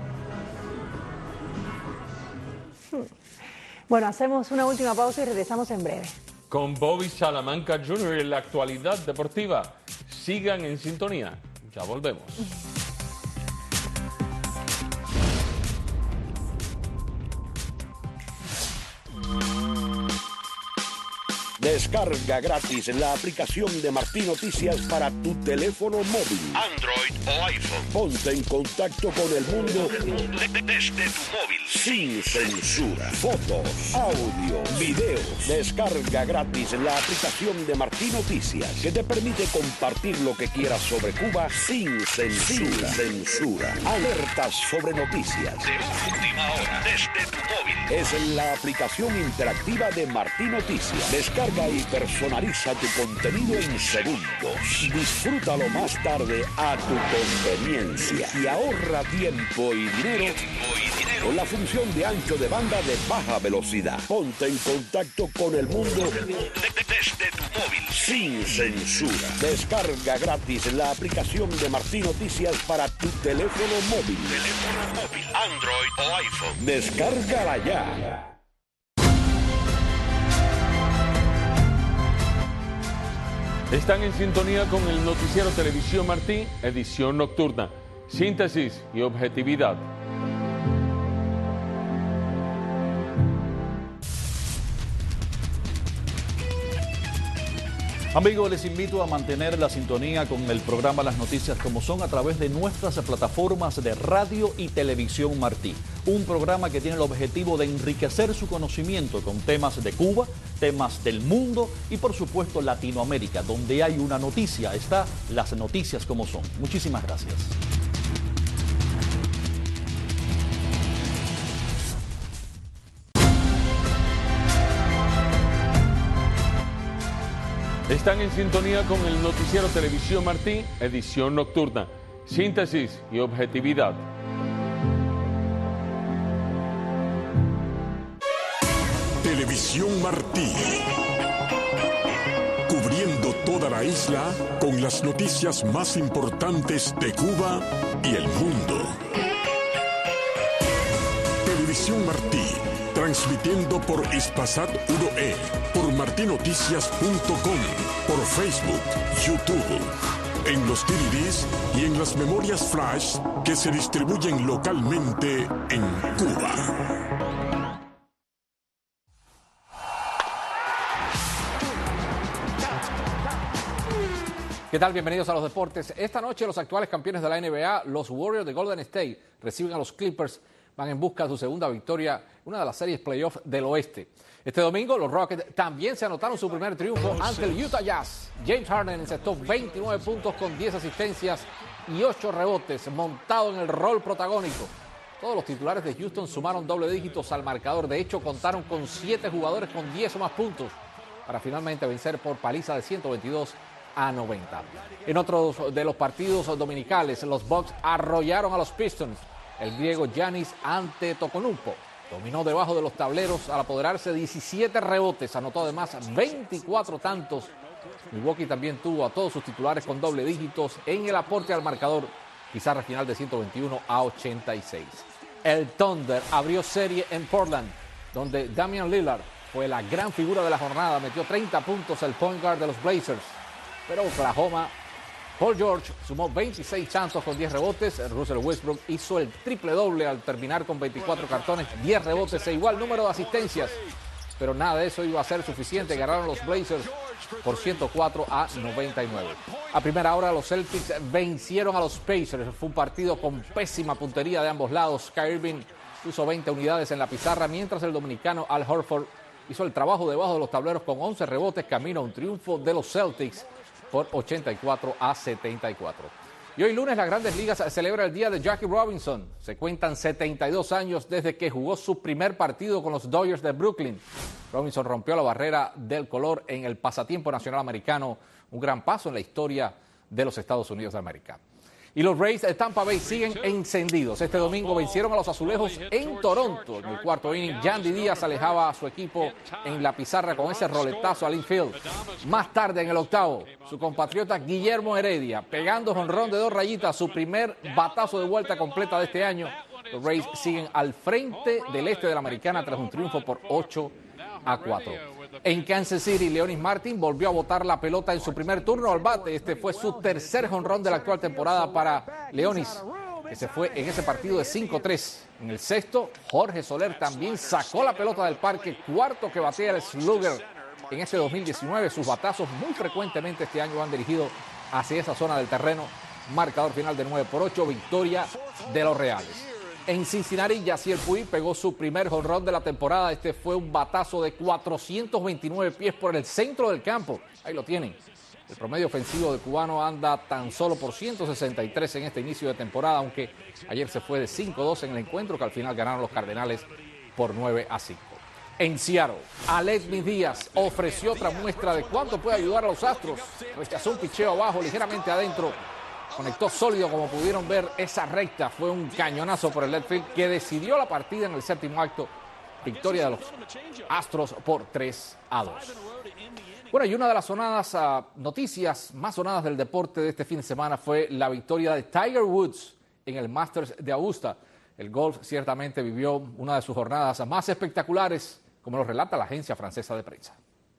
Bueno, hacemos una última pausa y regresamos en breve. Con Bobby Salamanca Jr. en la actualidad deportiva. Sigan en sintonía. Ya volvemos. Descarga gratis la aplicación de Martín Noticias para tu teléfono móvil, Android o iPhone. Ponte en contacto con el mundo desde tu móvil. Sin censura. Fotos, audio, videos. Descarga gratis la aplicación de Martín Noticias, que te permite compartir lo que quieras sobre Cuba sin censura. Alertas sobre noticias de última hora desde tu móvil. Es la aplicación interactiva de Martín Noticias. Descarga y personaliza tu contenido en segundos. Disfrútalo más tarde a tu conveniencia y ahorra tiempo y dinero con la función de ancho de banda de baja velocidad. Ponte en contacto con el mundo desde tu móvil. Sin censura. Descarga gratis la aplicación de Martín Noticias para tu teléfono móvil. Android o iPhone. Descárgala ya. Están en sintonía con el noticiero Televisión Martí, edición nocturna. Síntesis y objetividad. Amigos, les invito a mantener la sintonía con el programa Las Noticias como son a través de nuestras plataformas de radio y televisión Martí. Un programa que tiene el objetivo de enriquecer su conocimiento con temas de Cuba, temas del mundo y por supuesto Latinoamérica. Donde hay una noticia, está Las Noticias como son. Muchísimas gracias. Están en sintonía con el noticiero Televisión Martí, edición nocturna. Síntesis y objetividad. Televisión Martí. Cubriendo toda la isla con las noticias más importantes de Cuba y el mundo. Televisión Martí. Transmitiendo por Spasat 1E, por martinoticias.com, por Facebook, YouTube, en los DVDs y en las memorias flash que se distribuyen localmente en Cuba. ¿Qué tal? Bienvenidos a los deportes. Esta noche los actuales campeones de la NBA, los Warriors de Golden State, reciben a los Clippers. Van en busca de su segunda victoria, una de las series playoff del oeste. Este domingo los Rockets también se anotaron su primer triunfo ante el Utah Jazz. James Harden encestó 29 puntos con 10 asistencias y 8 rebotes, montado en el rol protagónico. Todos los titulares de Houston sumaron doble dígitos al marcador. De hecho, contaron con 7 jugadores con 10 o más puntos para finalmente vencer por paliza de 122-90. En otros de los partidos dominicales, los Bucks arrollaron a los Pistons. El griego Giannis Antetokounmpo dominó debajo de los tableros al apoderarse de 17 rebotes, anotó además 24 tantos. Milwaukee también tuvo a todos sus titulares con doble dígitos en el aporte al marcador, pizarra final de 121-86. El Thunder abrió serie en Portland, donde Damian Lillard fue la gran figura de la jornada, metió 30 puntos el point guard de los Blazers, pero Oklahoma Paul George sumó 26 tantos con 10 rebotes. Russell Westbrook hizo el triple doble al terminar con 24 cartones, 10 rebotes e igual número de asistencias. Pero nada de eso iba a ser suficiente. Ganaron los Blazers por 104-99. A primera hora los Celtics vencieron a los Pacers. Fue un partido con pésima puntería de ambos lados. Kyrie Irving puso 20 unidades en la pizarra, mientras el dominicano Al Horford hizo el trabajo debajo de los tableros con 11 rebotes, camino a un triunfo de los Celtics por 84-74. Y hoy lunes las Grandes Ligas celebra el día de Jackie Robinson. Se cuentan 72 años desde que jugó su primer partido con los Dodgers de Brooklyn. Robinson rompió la barrera del color en el pasatiempo nacional americano, un gran paso en la historia de los Estados Unidos de América. Y los Rays de Tampa Bay siguen encendidos. Este domingo vencieron a los Azulejos en Toronto. En el cuarto inning, Yandy Díaz alejaba a su equipo en la pizarra con ese roletazo al infield. Más tarde, en el octavo, su compatriota Guillermo Heredia, pegando jonrón de 2 rayitas, su primer batazo de vuelta completa de este año. Los Rays siguen al frente del este de la Americana tras un triunfo por 8-4. En Kansas City, Leonis Martin volvió a botar la pelota en su primer turno al bate. Este fue su tercer jonrón de la actual temporada para Leonis, que se fue en ese partido de 5-3. En el sexto, Jorge Soler también sacó la pelota del parque, cuarto que batea el slugger en este 2019. Sus batazos muy frecuentemente este año han dirigido hacia esa zona del terreno. Marcador final de 9-8, victoria de los Reales. En Cincinnati, Yasiel Puig pegó su primer jonrón de la temporada. Este fue un batazo de 429 pies por el centro del campo. Ahí lo tienen. El promedio ofensivo del cubano anda tan solo por 163 en este inicio de temporada, aunque ayer se fue de 5-2 en el encuentro, que al final ganaron los Cardenales por 9-5. En Seattle, Aledmys Díaz ofreció otra muestra de cuánto puede ayudar a los Astros. Rechazó un picheo abajo, ligeramente adentro. Conectó sólido, como pudieron ver, esa recta. Fue un cañonazo por el left field que decidió la partida en el séptimo acto. Victoria de los Astros por 3-2. Bueno, y una de las noticias más sonadas del deporte de este fin de semana fue la victoria de Tiger Woods en el Masters de Augusta. El golf ciertamente vivió una de sus jornadas más espectaculares, como lo relata la agencia francesa de prensa.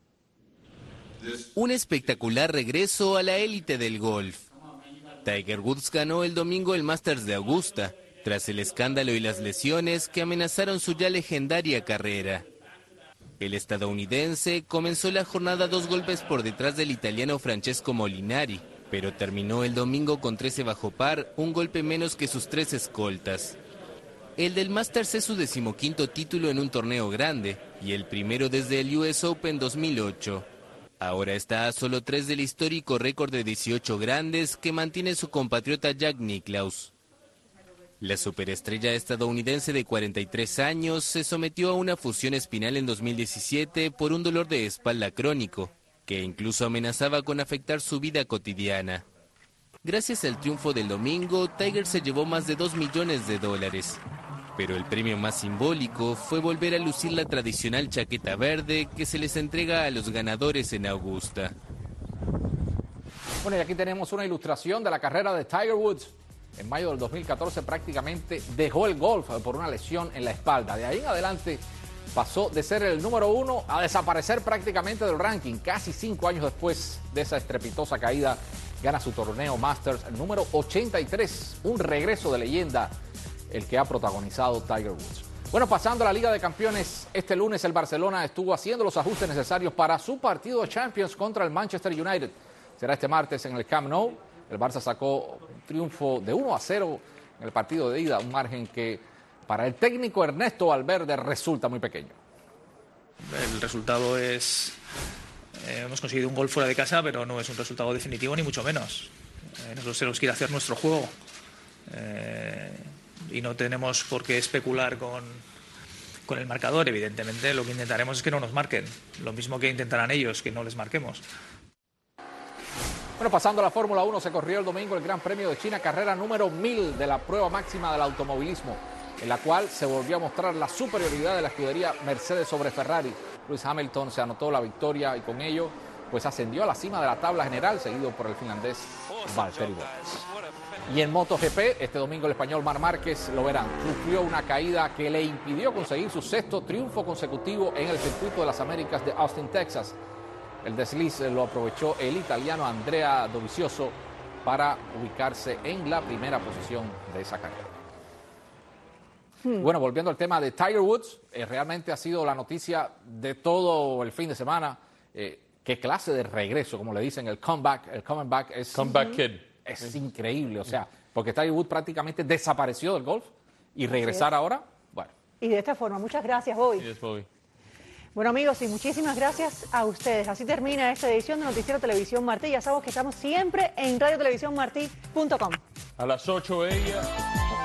Un espectacular regreso a la élite del golf. Tiger Woods ganó el domingo el Masters de Augusta, tras el escándalo y las lesiones que amenazaron su ya legendaria carrera. El estadounidense comenzó la jornada 2 golpes por detrás del italiano Francesco Molinari, pero terminó el domingo con 13 bajo par, un golpe menos que sus 3 escoltas. El del Masters es su 15º título en un torneo grande y el primero desde el US Open 2008. Ahora está a solo 3 del histórico récord de 18 grandes que mantiene su compatriota Jack Nicklaus. La superestrella estadounidense de 43 años se sometió a una fusión espinal en 2017 por un dolor de espalda crónico, que incluso amenazaba con afectar su vida cotidiana. Gracias al triunfo del domingo, Tiger se llevó más de $2 millones. Pero el premio más simbólico fue volver a lucir la tradicional chaqueta verde que se les entrega a los ganadores en Augusta. Bueno, y aquí tenemos una ilustración de la carrera de Tiger Woods. En mayo del 2014 prácticamente dejó el golf por una lesión en la espalda. De ahí en adelante pasó de ser el número 1 a desaparecer prácticamente del ranking. Casi 5 años después de esa estrepitosa caída, gana su torneo Masters número 83. Un regreso de leyenda el que ha protagonizado Tiger Woods. Bueno, pasando a la Liga de Campeones, este lunes el Barcelona estuvo haciendo los ajustes necesarios para su partido de Champions contra el Manchester United. Será este martes en el Camp Nou. El Barça sacó un triunfo de 1-0 en el partido de ida, un margen que para el técnico Ernesto Valverde resulta muy pequeño. El resultado es... hemos conseguido un gol fuera de casa, pero no es un resultado definitivo, ni mucho menos. Nosotros tenemos que ir a hacer nuestro juego. Y no tenemos por qué especular con el marcador. Evidentemente lo que intentaremos es que no nos marquen, lo mismo que intentarán ellos, que no les marquemos. Bueno, pasando a la Fórmula 1, se corrió el domingo el Gran Premio de China, carrera número 1000 de la prueba máxima del automovilismo, en la cual se volvió a mostrar la superioridad de la escudería Mercedes sobre Ferrari. Lewis Hamilton se anotó la victoria y con ello pues ascendió a la cima de la tabla general, seguido por el finlandés Valtteri Bottas. Y en MotoGP, este domingo el español Marc Márquez, lo verán, sufrió una caída que le impidió conseguir su 6º triunfo consecutivo en el circuito de las Américas de Austin, Texas. El desliz lo aprovechó el italiano Andrea Dovizioso, para ubicarse en la primera posición de esa carrera. Bueno, volviendo al tema de Tiger Woods, realmente ha sido la noticia de todo el fin de semana. Qué clase de regreso, como le dicen, el comeback es... Comeback kid. Es increíble, o sea, porque Tiger Woods prácticamente desapareció del golf y regresar ahora, bueno. Y de esta forma, muchas gracias, Bobby. Sí, es Bobby. Bueno, amigos, y muchísimas gracias a ustedes. Así termina esta edición de Noticiero Televisión Martí. Ya sabemos que estamos siempre en radiotelevisiónmartí.com. A las 8 ella.